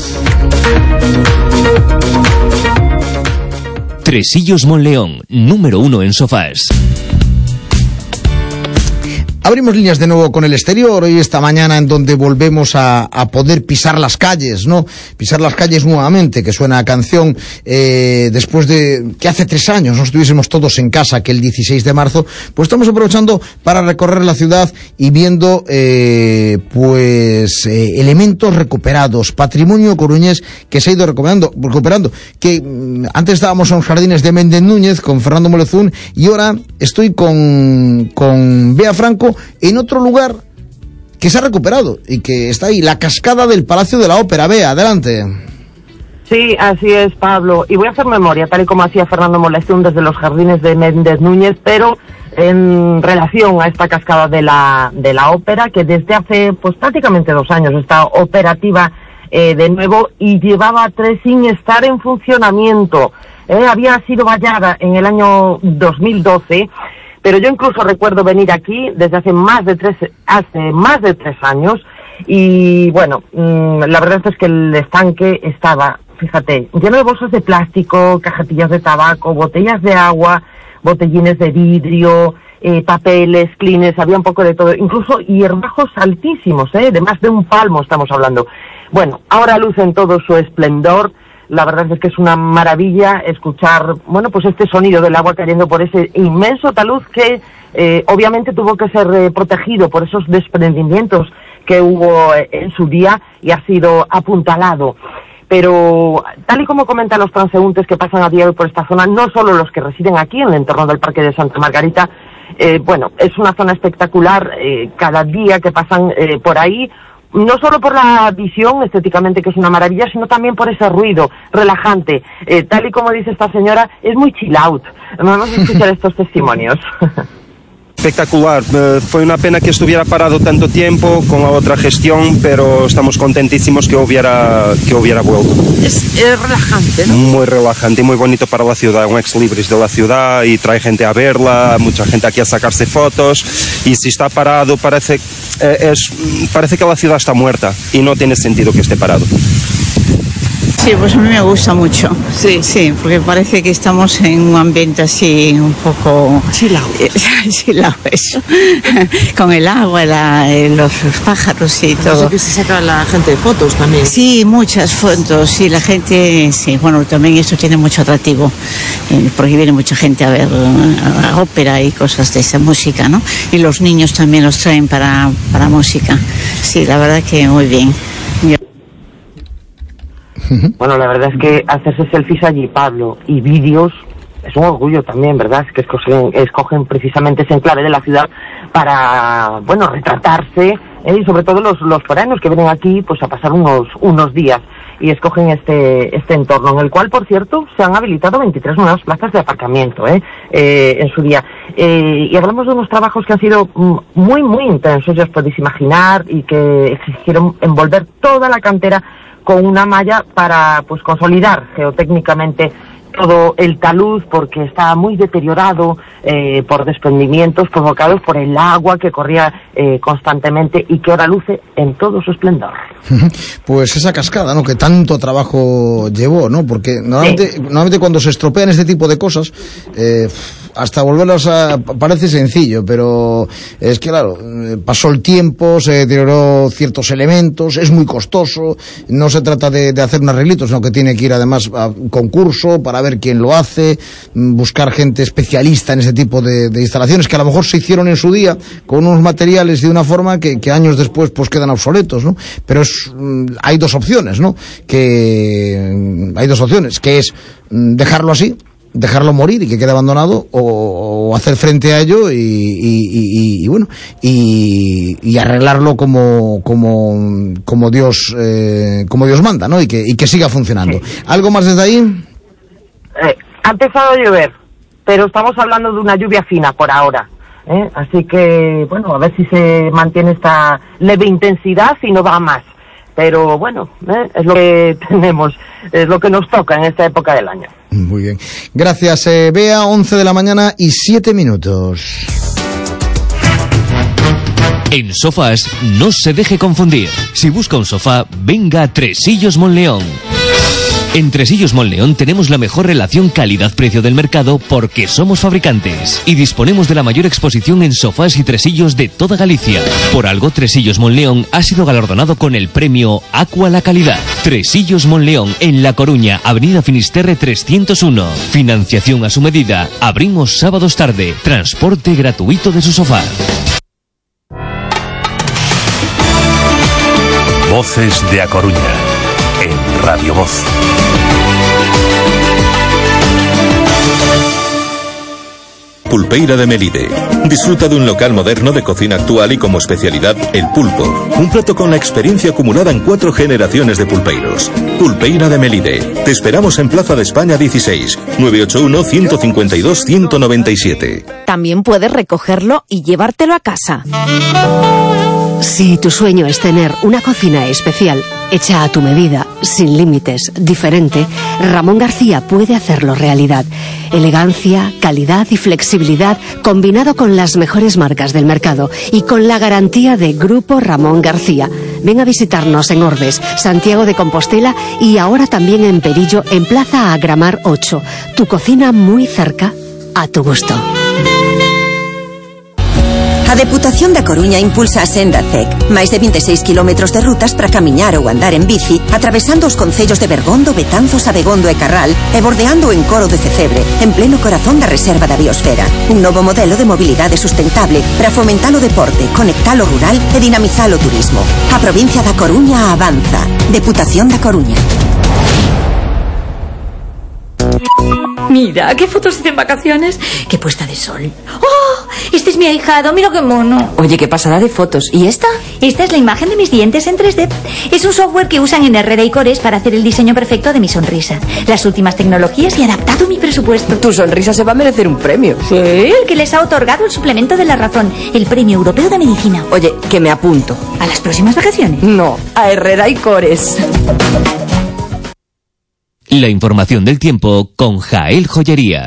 Tresillos Monleón, número uno en sofás. Abrimos líneas de nuevo con el exterior hoy, esta mañana, en donde volvemos a, a poder pisar las calles, ¿no? Pisar las calles nuevamente, que suena a canción, eh, después de que hace tres años no estuviésemos todos en casa, que el dieciséis de marzo, pues estamos aprovechando para recorrer la ciudad y viendo, eh, pues, eh, elementos recuperados, patrimonio coruñés que se ha ido recuperando, recuperando, que mm, antes estábamos en los jardines de Méndez Núñez con Fernando Molezún y ahora estoy con, con Bea Franco en otro lugar que se ha recuperado y que está ahí, la cascada del Palacio de la Ópera. Bea, adelante. Sí, así es, Pablo. Y voy a hacer memoria, tal y como hacía Fernando Molestún desde los jardines de Méndez Núñez, pero en relación a esta cascada de la, de la Ópera, que desde hace pues prácticamente dos años está operativa eh, de nuevo y llevaba tres sin estar en funcionamiento. Eh, había sido vallada en el año dos mil doce, pero yo incluso recuerdo venir aquí desde hace más de tres, hace más de tres años, y bueno, mmm, la verdad es que el estanque estaba, fíjate, lleno de bolsas de plástico, cajetillas de tabaco, botellas de agua, botellines de vidrio, eh, papeles, clines, había un poco de todo, incluso hierbajos altísimos, eh, de más de un palmo estamos hablando. Bueno, ahora luce en todo su esplendor. La verdad es que es una maravilla escuchar, bueno, pues este sonido del agua cayendo por ese inmenso talud que eh, obviamente tuvo que ser eh, protegido por esos desprendimientos que hubo eh, en su día y ha sido apuntalado. Pero tal y como comentan los transeúntes que pasan a diario por esta zona, no solo los que residen aquí en el entorno del Parque de Santa Margarita, Eh, bueno, es una zona espectacular, eh, cada día que pasan eh, por ahí, no solo por la visión estéticamente, que es una maravilla, sino también por ese ruido relajante. Eh, tal y como dice esta señora, es muy chill out. Vamos a escuchar estos testimonios. Espectacular, eh, fue una pena que estuviera parado tanto tiempo con la otra gestión, pero estamos contentísimos que hubiera, que hubiera vuelto. Es, es relajante, ¿no? Muy relajante y muy bonito para la ciudad, un ex libris de la ciudad y trae gente a verla, mucha gente aquí a sacarse fotos, y si está parado parece, eh, es, parece que la ciudad está muerta y no tiene sentido que esté parado. Sí, pues a mí me gusta mucho. Sí, sí, porque parece que estamos en un ambiente así un poco chilao. Chilao, eso. Con el agua, la, los, los pájaros y todo. Eso que se saca la gente de fotos también. Sí, muchas fotos. Y la gente, sí, bueno, también esto tiene mucho atractivo, eh, porque viene mucha gente a ver a ópera y cosas de esa música, ¿no? Y los niños también los traen para, para música. Sí, la verdad que muy bien. Yo... Bueno, la verdad es que hacerse selfies allí, Pablo, y vídeos, es un orgullo también, ¿verdad? Es que escogen, escogen precisamente ese enclave de la ciudad para, bueno, retratarse, ¿eh? Y sobre todo los, los foráneos que vienen aquí, pues a pasar unos, unos días, y escogen este, este entorno, en el cual, por cierto, se han habilitado veintitrés nuevas plazas de aparcamiento, ¿eh? Eh, en su día. Eh, y hablamos de unos trabajos que han sido muy, muy intensos, ya os podéis imaginar, y que exigieron envolver toda la cantera con una malla para, pues, consolidar geotécnicamente todo el talud, porque está muy deteriorado eh, por desprendimientos provocados por el agua que corría eh, constantemente y que ahora luce en todo su esplendor. Pues esa cascada, ¿no?, que tanto trabajo llevó, ¿no? Porque normalmente, sí. normalmente cuando se estropean este tipo de cosas, eh, hasta volverlas a... parece sencillo, pero es que, claro, pasó el tiempo, se deterioró ciertos elementos, es muy costoso, no se trata de, de hacer un arreglito, sino que tiene que ir además a un concurso para ver quién lo hace, buscar gente especialista en ese tipo de, de instalaciones que a lo mejor se hicieron en su día con unos materiales de una forma que, que años después pues quedan obsoletos, ¿no? Pero es, hay dos opciones, ¿no? Que hay dos opciones, que es dejarlo así, dejarlo morir y que quede abandonado, o, o hacer frente a ello y, y, y, y bueno y, y arreglarlo como como como Dios eh, como Dios manda, ¿no? Y que, y que siga funcionando. ¿Algo más desde ahí? Eh, ha empezado a llover, pero estamos hablando de una lluvia fina por ahora, ¿eh? Así que, bueno, a ver si se mantiene esta leve intensidad y no va más. Pero bueno, ¿eh? Es lo que tenemos, es lo que nos toca en esta época del año. Muy bien. Gracias, eh, Bea. once de la mañana y siete minutos. En Sofás no se deje confundir. Si busca un sofá, venga a Tresillos Monleón. En Tresillos Monleón tenemos la mejor relación calidad-precio del mercado porque somos fabricantes y disponemos de la mayor exposición en sofás y tresillos de toda Galicia. Por algo, Tresillos Monleón ha sido galardonado con el premio Aqua la Calidad. Tresillos Monleón, en La Coruña, Avenida Finisterre trescientos uno. Financiación a su medida. Abrimos sábados tarde. Transporte gratuito de su sofá. Voces de A Coruña, en Radio Voz. Pulpeira de Melide. Disfruta de un local moderno de cocina actual y como especialidad el pulpo. Un plato con la experiencia acumulada en cuatro generaciones de pulpeiros. Pulpeira de Melide. Te esperamos en Plaza de España dieciséis, nueve ocho uno, uno cinco dos, uno nueve siete. También puedes recogerlo y llevártelo a casa. Si tu sueño es tener una cocina especial, hecha a tu medida, sin límites, diferente, Ramón García puede hacerlo realidad. Elegancia, calidad y flexibilidad combinado con las mejores marcas del mercado y con la garantía de Grupo Ramón García. Ven a visitarnos en Ordes, Santiago de Compostela y ahora también en Perillo, en Plaza Agramar ocho. Tu cocina muy cerca, a tu gusto. A Deputación da Coruña impulsa a Senda C E C, máis de vinte e seis kilómetros de rutas para camiñar ou andar en bici, atravesando os concellos de Bergondo, Betanzos, Abegondo e Carral e bordeando o encoro de Cecebre, en pleno corazón da Reserva da Biosfera. Un novo modelo de mobilidade sustentable para fomentar o deporte, conectar o rural e dinamizar o turismo. A provincia da Coruña avanza. Deputación da Coruña. Mira, qué fotos hice en vacaciones, qué puesta de sol. ¡Oh! Este es mi ahijado, mira qué mono. Oye, qué pasada de fotos. ¿Y esta? Esta es la imagen de mis dientes en tres D. Es un software que usan en Herrera y Cores para hacer el diseño perfecto de mi sonrisa. Las últimas tecnologías y adaptado a mi presupuesto. Tu sonrisa se va a merecer un premio. Sí, el que les ha otorgado el suplemento de la razón, el Premio Europeo de Medicina. Oye, que me apunto. ¿A las próximas vacaciones? No, a Herrera y Cores. La información del tiempo con Jael Joyería.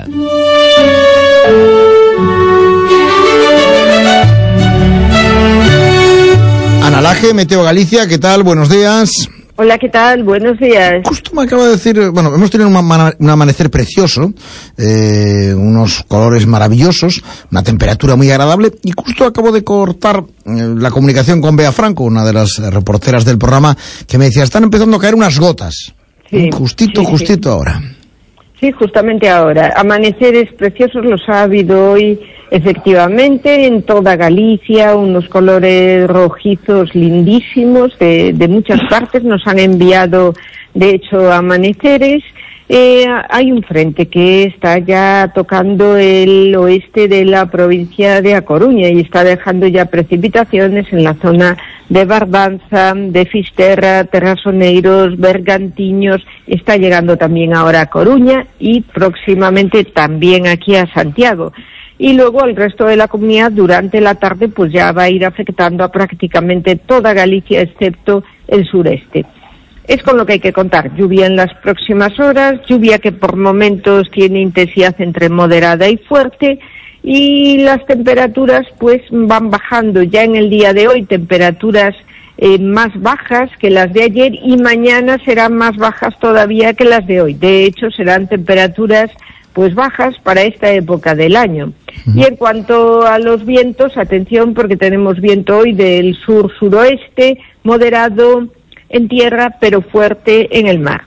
Ana Laje, Meteo Galicia, ¿qué tal? Buenos días. Hola, ¿qué tal? Buenos días. Justo me acaba de decir, bueno, hemos tenido un, ama- un amanecer precioso, eh, unos colores maravillosos, una temperatura muy agradable, y justo acabo de cortar eh, la comunicación con Bea Franco, una de las eh, reporteras del programa, que me decía, están empezando a caer unas gotas. Sí, justito, sí, justito sí. ahora. Sí, justamente ahora. Amaneceres preciosos los ha habido hoy, efectivamente, en toda Galicia, unos colores rojizos lindísimos de, de muchas partes. Nos han enviado, de hecho, amaneceres. Eh, hay un frente que está ya tocando el oeste de la provincia de A Coruña y está dejando ya precipitaciones en la zona de Barbanza, de Fisterra, Terrasoneiros, Bergantiños. Está llegando también ahora a Coruña y próximamente también aquí a Santiago. Y luego al resto de la comunidad durante la tarde pues ya va a ir afectando a prácticamente toda Galicia excepto el sureste. Es con lo que hay que contar. Lluvia en las próximas horas, lluvia que por momentos tiene intensidad entre moderada y fuerte, y las temperaturas pues van bajando ya en el día de hoy, temperaturas eh, más bajas que las de ayer, y mañana serán más bajas todavía que las de hoy. De hecho, serán temperaturas pues bajas para esta época del año. Y en cuanto a los vientos, atención, porque tenemos viento hoy del sur-suroeste, moderado en tierra, pero fuerte en el mar.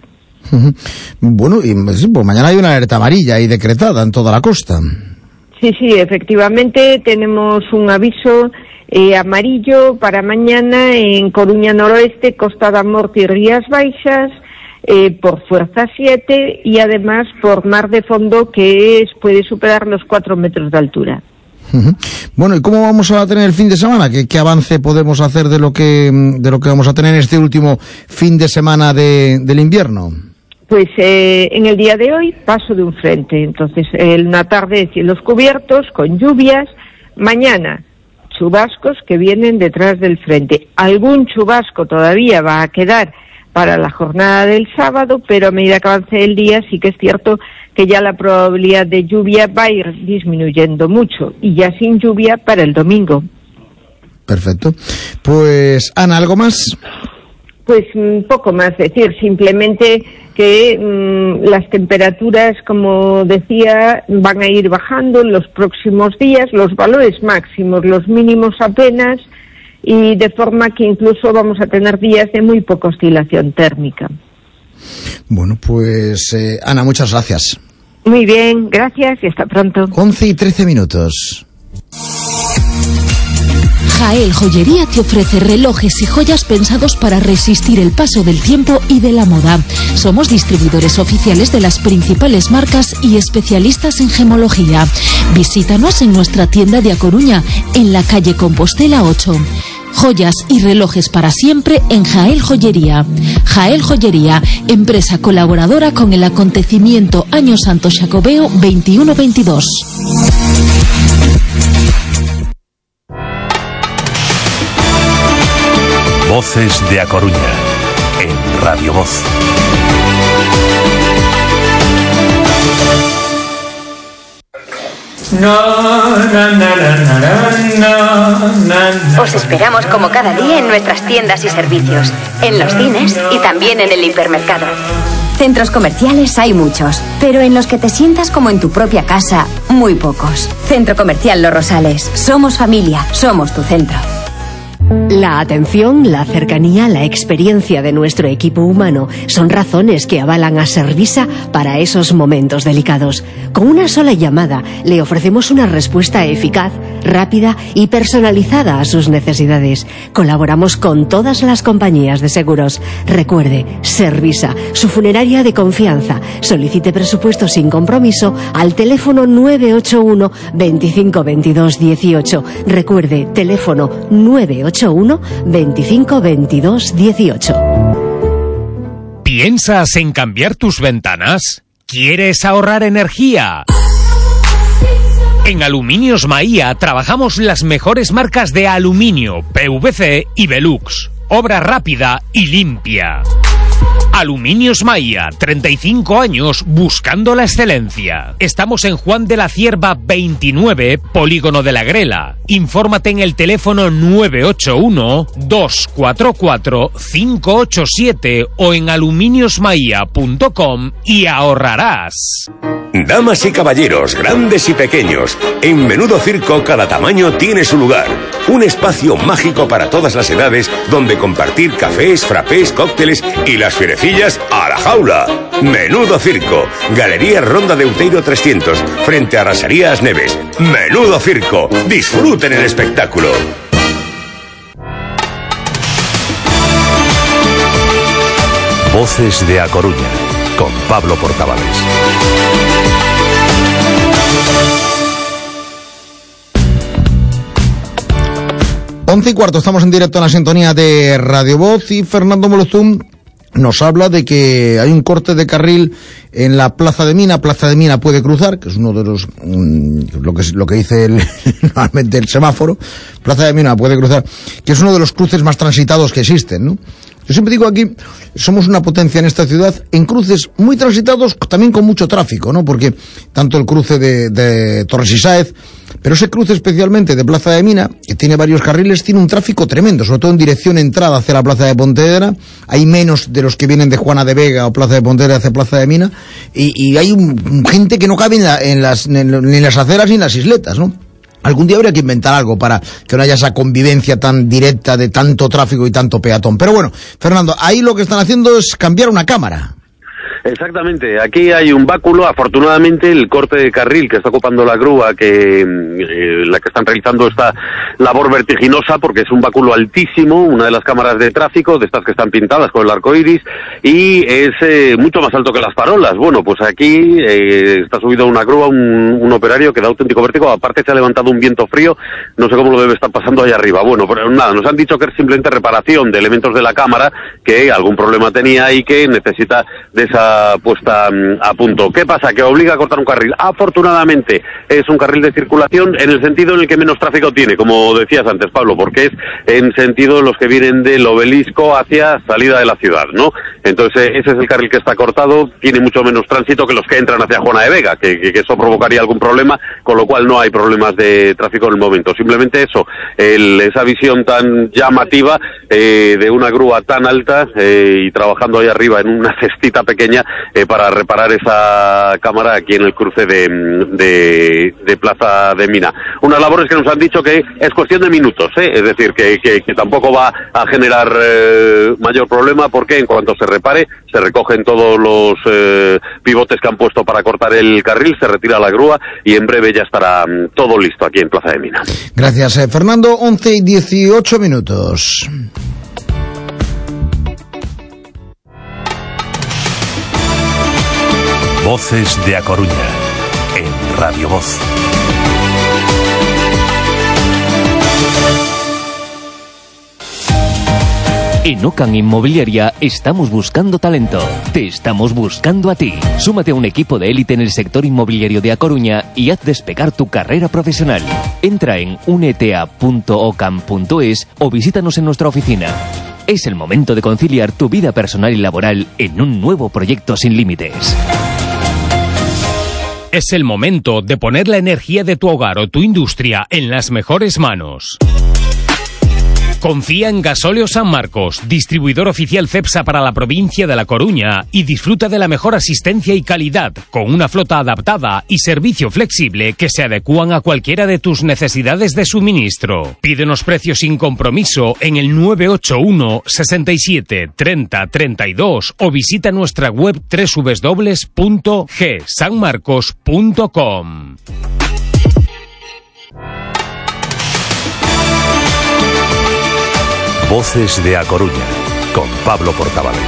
Bueno, y pues mañana hay una alerta amarilla ahí decretada en toda la costa. Sí, sí, efectivamente tenemos un aviso eh, amarillo para mañana en Coruña Noroeste, Costa da Morte y Rías Baixas, eh, por fuerza siete, y además por mar de fondo que es, puede superar los cuatro metros de altura. Uh-huh. Bueno, ¿y cómo vamos a tener el fin de semana? ¿Qué, qué avance podemos hacer de lo que de lo que vamos a tener en este último fin de semana de, del invierno? Pues eh, en el día de hoy paso de un frente, entonces en una tarde cielos cubiertos con lluvias, mañana chubascos que vienen detrás del frente. Algún chubasco todavía va a quedar para la jornada del sábado, pero a medida que avance el día sí que es cierto que ya la probabilidad de lluvia va a ir disminuyendo mucho, y ya sin lluvia para el domingo. Perfecto. Pues, Ana, ¿algo más? Pues un poco más decir, simplemente que mmm, las temperaturas, como decía, van a ir bajando en los próximos días, los valores máximos, los mínimos apenas, y de forma que incluso vamos a tener días de muy poca oscilación térmica. Bueno, pues eh, Ana, muchas gracias. Muy bien, gracias y hasta pronto. once y trece minutos. Jael Joyería te ofrece relojes y joyas pensados para resistir el paso del tiempo y de la moda. Somos distribuidores oficiales de las principales marcas y especialistas en gemología. Visítanos en nuestra tienda de A Coruña, en la calle Compostela ocho. Joyas y relojes para siempre en Jael Joyería. Jael Joyería, empresa colaboradora con el acontecimiento Año Santo Xacobeo veintiuno veintidós. Voces de A Coruña, en Radio Voz. Os esperamos como cada día en nuestras tiendas y servicios, en los cines y también en el hipermercado. Centros comerciales hay muchos, pero en los que te sientas como en tu propia casa, muy pocos. Centro Comercial Los Rosales. Somos familia, somos tu centro. La atención, la cercanía, la experiencia de nuestro equipo humano son razones que avalan a Servisa para esos momentos delicados. Con una sola llamada le ofrecemos una respuesta eficaz rápida y personalizada a sus necesidades. Colaboramos con todas las compañías de seguros. Recuerde, Servisa, su funeraria de confianza. Solicite presupuesto sin compromiso al teléfono nueve ocho uno, veinticinco veintidós dieciocho. Recuerde, teléfono nueve ocho uno, veinticinco veintidós dieciocho. ¿Piensas en cambiar tus ventanas? ¿Quieres ahorrar energía? En Aluminios Maía trabajamos las mejores marcas de aluminio, P V C y Velux. Obra rápida y limpia. Aluminios Maía, treinta y cinco años buscando la excelencia. Estamos en Juan de la Cierva veintinueve, Polígono de la Grela. Infórmate en el teléfono nueve ocho uno, dos cuatro cuatro, cinco ocho siete o en aluminios maía punto com y ahorrarás. Damas y caballeros, grandes y pequeños, en Menudo Circo cada tamaño tiene su lugar. Un espacio mágico para todas las edades donde compartir cafés, frappés, cócteles y las fierecillas a la jaula. Menudo Circo, Galería Ronda de Outeiro trescientos, frente a Rasarías Neves. Menudo Circo, disfruten el espectáculo. Voces de A Coruña, con Pablo Portavales. Once y cuarto, estamos en directo en la sintonía de Radio Voz y Fernando Molozún nos habla de que hay un corte de carril en la Plaza de Mina. Plaza de Mina puede cruzar, que es uno de los, mmm, lo que lo que dice el, normalmente el semáforo. Plaza de Mina puede cruzar, que es uno de los cruces más transitados que existen, ¿no? Yo siempre digo aquí, somos una potencia en esta ciudad en cruces muy transitados, también con mucho tráfico, ¿no? Porque tanto el cruce de, de Torres y Sáez, pero ese cruce especialmente de Plaza de Mina, que tiene varios carriles, tiene un tráfico tremendo, sobre todo en dirección entrada hacia la Plaza de Pontevedra. Hay menos de los que vienen de Juana de Vega o Plaza de Pontevedra hacia Plaza de Mina, y, y hay un, gente que no cabe en, la, en las, ni en las aceras ni en las isletas, ¿no? Algún día habría que inventar algo para que no haya esa convivencia tan directa de tanto tráfico y tanto peatón. Pero bueno, Fernando, ahí lo que están haciendo es cambiar una cámara. Exactamente, aquí hay un báculo. Afortunadamente el corte de carril que está ocupando la grúa, que eh, la que están realizando esta labor vertiginosa, porque es un báculo altísimo, una de las cámaras de tráfico, de estas que están pintadas con el arco iris, y es eh, mucho más alto que las farolas. Bueno, pues aquí eh, está subido a una grúa un, un operario que da auténtico vértigo. Aparte se ha levantado un viento frío, no sé cómo lo debe estar pasando allá arriba. Bueno, pero nada, nos han dicho que es simplemente reparación de elementos de la cámara, que algún problema tenía y que necesita de esa puesta a punto. ¿Qué pasa? Que obliga a cortar un carril. Afortunadamente es un carril de circulación en el sentido en el que menos tráfico tiene, como decías antes, Pablo, porque es en sentido los que vienen del Obelisco hacia salida de la ciudad, ¿no? Entonces ese es el carril que está cortado, tiene mucho menos tránsito que los que entran hacia Juana de Vega, que, que, que eso provocaría algún problema, con lo cual no hay problemas de tráfico en el momento. Simplemente eso, el, esa visión tan llamativa eh, de una grúa tan alta eh, y trabajando ahí arriba en una cestita pequeña Eh, para reparar esa cámara aquí en el cruce de, de, de Plaza de Mina. Unas labores que nos han dicho que es cuestión de minutos, ¿eh? Es decir, que, que, que tampoco va a generar eh, mayor problema, porque en cuanto se repare, se recogen todos los eh, pivotes que han puesto para cortar el carril, se retira la grúa y en breve ya estará um, todo listo aquí en Plaza de Mina. Gracias, eh, Fernando. once y dieciocho minutos. Voces de A Coruña, en Radio Voz. En Ocan Inmobiliaria estamos buscando talento. Te estamos buscando a ti. Súmate a un equipo de élite en el sector inmobiliario de A Coruña y haz despegar tu carrera profesional. Entra en unetea punto ocan punto es o visítanos en nuestra oficina. Es el momento de conciliar tu vida personal y laboral en un nuevo proyecto sin límites. Es el momento de poner la energía de tu hogar o tu industria en las mejores manos. Confía en Gasóleo San Marcos, distribuidor oficial Cepsa para la provincia de La Coruña, y disfruta de la mejor asistencia y calidad, con una flota adaptada y servicio flexible que se adecúan a cualquiera de tus necesidades de suministro. Pídenos precios sin compromiso en el nueve ocho uno, sesenta y siete, treinta, treinta y dos o visita nuestra web doble u doble u doble u punto g san marcos punto com. Voces de A Coruña, con Pablo Portavales.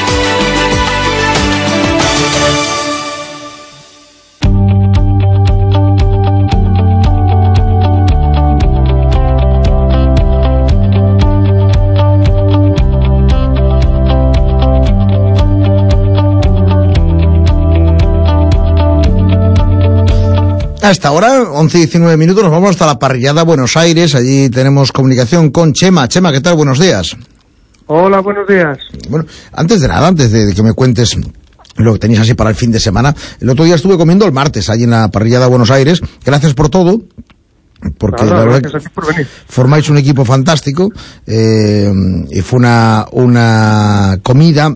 A esta hora, once y diecinueve minutos, nos vamos hasta la parrillada Buenos Aires. Allí tenemos comunicación con Chema. Chema, ¿qué tal? Buenos días. Hola, buenos días. Bueno, antes de nada, antes de que me cuentes lo que tenéis así para el fin de semana, el otro día estuve comiendo el martes allí en la parrillada Buenos Aires. Gracias por todo, porque Nada, la verdad gracias a ti por venir. formáis un equipo fantástico, eh, y fue una, una comida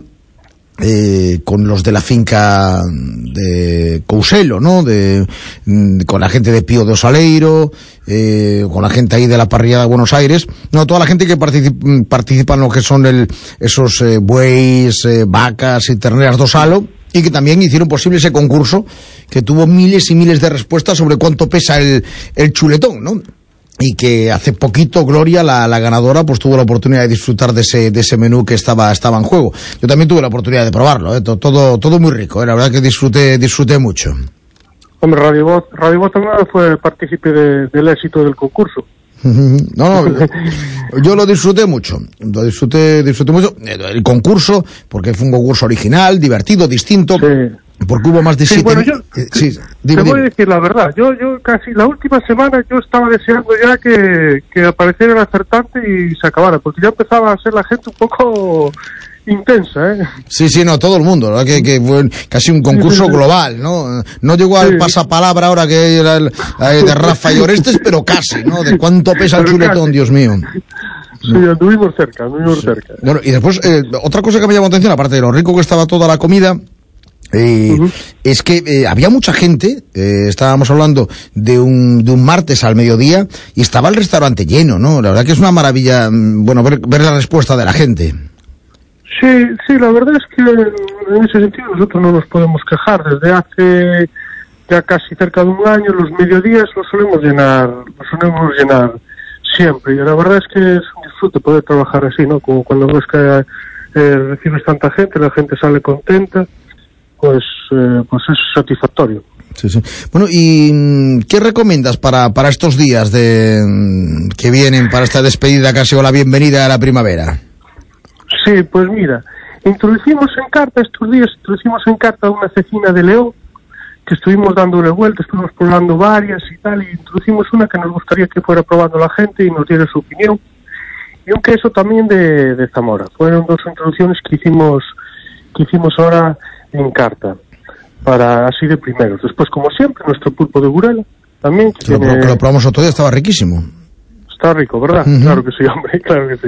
Eh, con los de la finca de Couselo, ¿no? De, mm, con la gente de Pío de Osaleiro, eh, con la gente ahí de la parrillada Buenos Aires, no, toda la gente que participa, participa en lo que son el, esos eh, bueyes, eh, vacas y terneras de Osalo, y que también hicieron posible ese concurso que tuvo miles y miles de respuestas sobre cuánto pesa el, el chuletón, ¿no? Y que hace poquito Gloria, la, la ganadora, pues tuvo la oportunidad de disfrutar de ese, de ese menú que estaba, estaba en juego. Yo también tuve la oportunidad de probarlo, ¿eh? todo, todo, todo muy rico, ¿eh? La verdad que disfruté, disfruté mucho. Hombre, Radio Voz, Radio Voz también fue partícipe de, del éxito del concurso. No, no, yo lo disfruté mucho, lo disfruté, disfruté mucho, el concurso, porque fue un concurso original, divertido, distinto, sí. Porque hubo más de sí, siete... Bueno, yo, eh, sí, dime, te voy dime. a decir la verdad, yo yo casi la última semana yo estaba deseando ya que, que apareciera el acertante y se acabara, porque ya empezaba a ser la gente un poco intensa, ¿eh? Sí, sí, no, todo el mundo, ¿verdad? Que, que fue casi un concurso global, ¿no? No llegó al sí. pasapalabra ahora que era el, el de Rafa y Orestes, pero casi, ¿no? De cuánto pesa el chuletón, casi. Dios mío. Sí, anduvimos cerca, anduvimos sí. cerca. Bueno, y después, eh, otra cosa que me llamó atención, aparte de lo rico que estaba toda la comida, Eh, uh-huh. es que eh, había mucha gente, eh, estábamos hablando de un, de un martes al mediodía y estaba el restaurante lleno, ¿no? La verdad que es una maravilla, bueno, ver, ver la respuesta de la gente. Sí, sí, la verdad es que en ese sentido nosotros no nos podemos quejar. Desde hace ya casi cerca de un año los mediodías los solemos llenar, los solemos llenar siempre, y la verdad es que es un disfrute poder trabajar así, ¿no? Como cuando ves que eh, recibes tanta gente, la gente sale contenta. Pues, eh, pues es satisfactorio. Sí, sí. Bueno, ¿y qué recomiendas para, para estos días de que vienen, para esta despedida casi o la bienvenida a la primavera? Sí, pues mira, introducimos en carta, estos días introducimos en carta una cecina de león, que estuvimos dándole vuelta, estuvimos probando varias y tal, y introducimos una que nos gustaría que fuera probando la gente y nos diera su opinión, y un queso también de, de Zamora. Fueron dos introducciones que hicimos, que hicimos ahora en carta, para así de primeros. Después, como siempre, nuestro pulpo de Burela también. Que, que, tiene... lo, que lo probamos otro día, estaba riquísimo. Está rico, ¿verdad? Uh-huh. Claro que sí, hombre, claro que sí.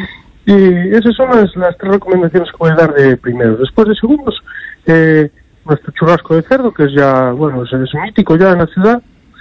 Y esas son las, las tres recomendaciones que voy a dar de primeros. Después de segundos, eh, nuestro churrasco de cerdo, que es ya, bueno, es, es mítico ya en la ciudad.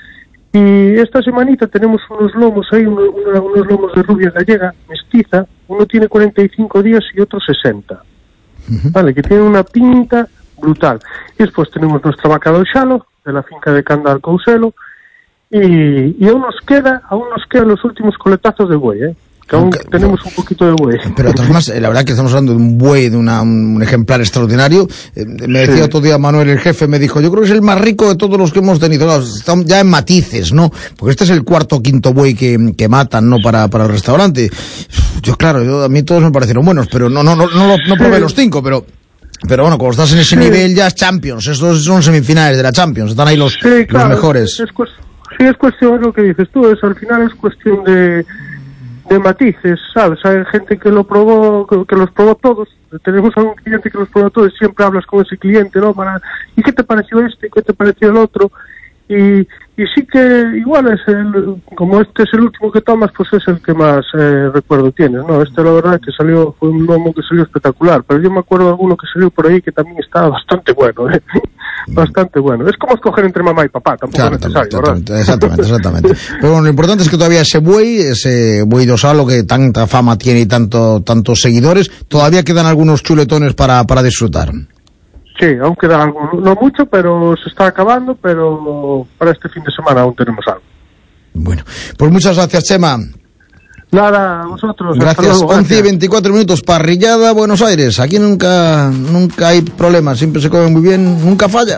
Y esta semanita tenemos unos lomos ahí, uno, uno, unos lomos de rubia gallega, mestiza. Uno tiene cuarenta y cinco días y otro sesenta. Uh-huh. Vale, que tiene una pinta brutal. Y después tenemos nuestra vaca del Xalo, de la finca de Candal Couselo, y, y aún nos queda, aún nos quedan los últimos coletazos de buey, ¿eh? Que aún okay, tenemos pero, un poquito de buey. Pero otras más, la verdad que estamos hablando de un buey, de una, un ejemplar extraordinario. Eh, me decía sí. otro día Manuel, el jefe, me dijo, yo creo que es el más rico de todos los que hemos tenido. No, están ya en matices, ¿no? Porque este es el cuarto o quinto buey que, que matan, ¿no? Para, para el restaurante. Yo, claro, yo, a mí todos me parecieron buenos, pero no, no, no, no, no, no probé sí. los cinco, pero... Pero bueno, como estás en ese sí. nivel ya es Champions, estos son semifinales de la Champions, están ahí los, sí, claro, los mejores. Es, es, sí, es cuestión, lo que dices tú, es al final es cuestión de, de matices, ¿sabes? Hay gente que lo probó, que, que los probó todos, tenemos a un cliente que los probó todos, siempre hablas con ese cliente, ¿no? Para, ¿y qué te pareció este? ¿Qué te pareció el otro? Y, y sí que igual es el, como este es el último que tomas, pues es el que más eh, recuerdo tienes, ¿no? Este la verdad que salió, fue un lomo que salió espectacular, pero yo me acuerdo de alguno que salió por ahí que también estaba bastante bueno, ¿eh? Bastante bueno. Es como escoger entre mamá y papá, tampoco claro, es necesario, exactamente, ¿verdad? Exactamente, exactamente. Pero bueno, lo importante es que todavía ese buey, ese buey de Osalo que tanta fama tiene y tanto, tantos seguidores, todavía quedan algunos chuletones para, para disfrutar. Sí, aún queda algo, no mucho, pero se está acabando, pero para este fin de semana aún tenemos algo. Bueno, pues muchas gracias, Chema. Nada, a vosotros. Gracias. once y veinticuatro minutos, parrillada Buenos Aires. Aquí nunca, nunca hay problemas, siempre se come muy bien, nunca falla.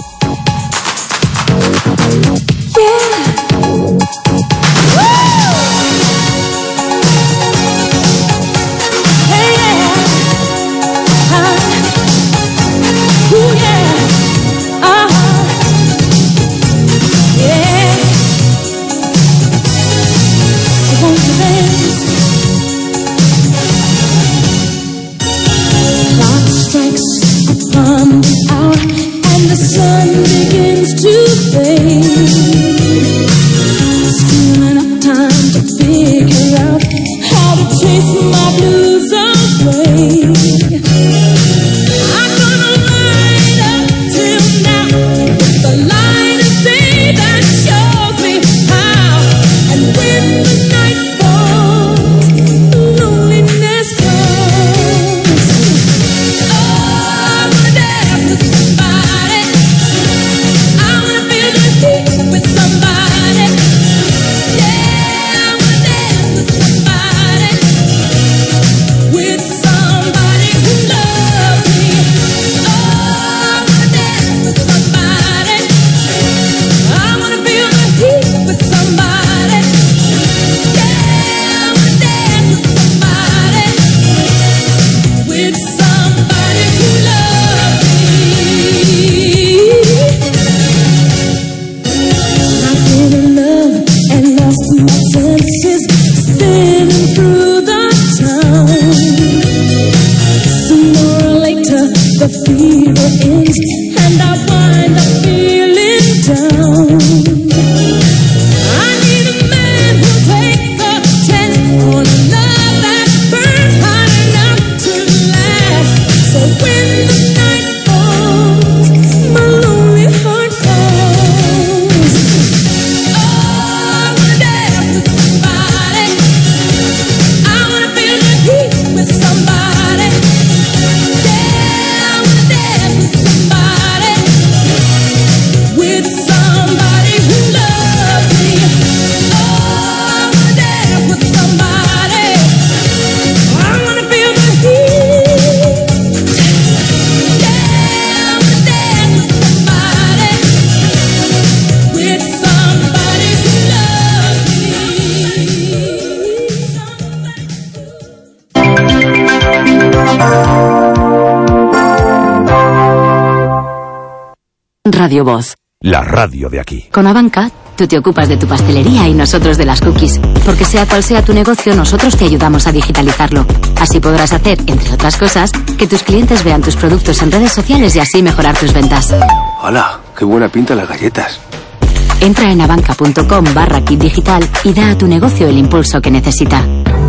Radio Voz. La radio de aquí. Con Abanca, tú te ocupas de tu pastelería y nosotros de las cookies. Porque sea cual sea tu negocio, nosotros te ayudamos a digitalizarlo. Así podrás hacer, entre otras cosas, que tus clientes vean tus productos en redes sociales y así mejorar tus ventas. Hola, qué buena pinta las galletas. Entra en abanca.com barra kit digital y da a tu negocio el impulso que necesita.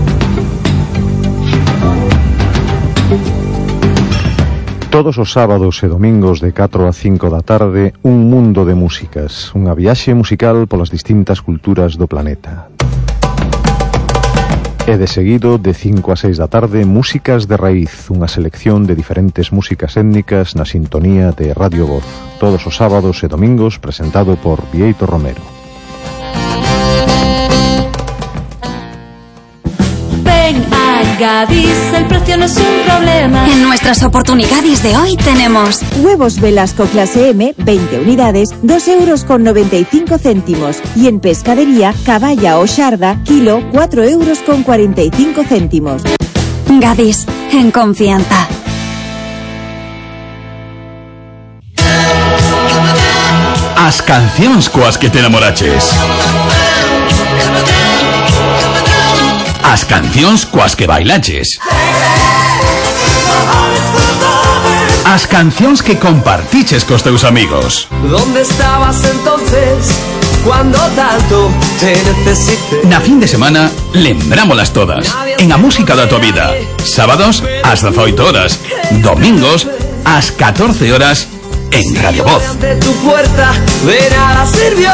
Todos os sábados e domingos de catro a cinco da tarde, un mundo de músicas, unha viaxe musical polas distintas culturas do planeta. E de seguido, de cinco a seis da tarde, Músicas de Raíz, unha selección de diferentes músicas étnicas na sintonía de Radio Voz. Todos os sábados e domingos, presentado por Vieito Romero. Gadis, el precio no es un problema. En nuestras oportunidades de hoy tenemos huevos Velasco clase M, veinte unidades, dos euros con noventa y cinco céntimos. Y en pescadería, caballa o sharda, kilo, cuatro euros con cuarenta y cinco céntimos. Gadis, en confianza. As cancións coas que te enamoraches. As cancións coas que bailaches. As cancións que compartiches cos teus amigos. ¿Dónde estabas entonces cuando tanto te necesité? Na fin de semana, lembrámolas todas. En a música da tua vida. Sábados, ás dezoito horas. Domingos, ás catorce horas, en Radio Voz. Ante tu puerta, de nada sirvió.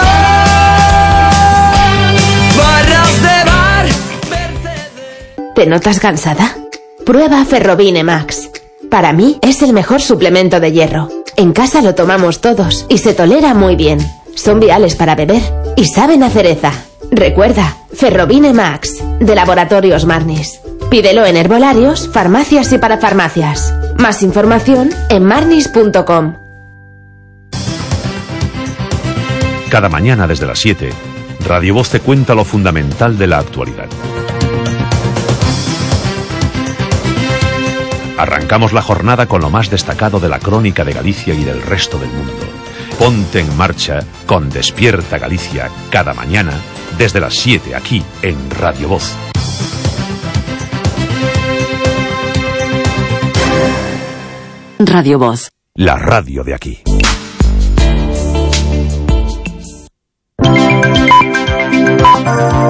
Barras de bar. ¿Te notas cansada? Prueba Ferrovine Max. Para mí es el mejor suplemento de hierro. En casa lo tomamos todos y se tolera muy bien. Son viales para beber y saben a cereza. Recuerda, Ferrovine Max, de Laboratorios Marnis. Pídelo en herbolarios, farmacias y parafarmacias. Más información en marnis punto com. Cada mañana desde las siete, Radio Voz te cuenta lo fundamental de la actualidad. Arrancamos la jornada con lo más destacado de la crónica de Galicia y del resto del mundo. Ponte en marcha con Despierta Galicia cada mañana desde las siete aquí en Radio Voz. Radio Voz. La radio de aquí. Thank you.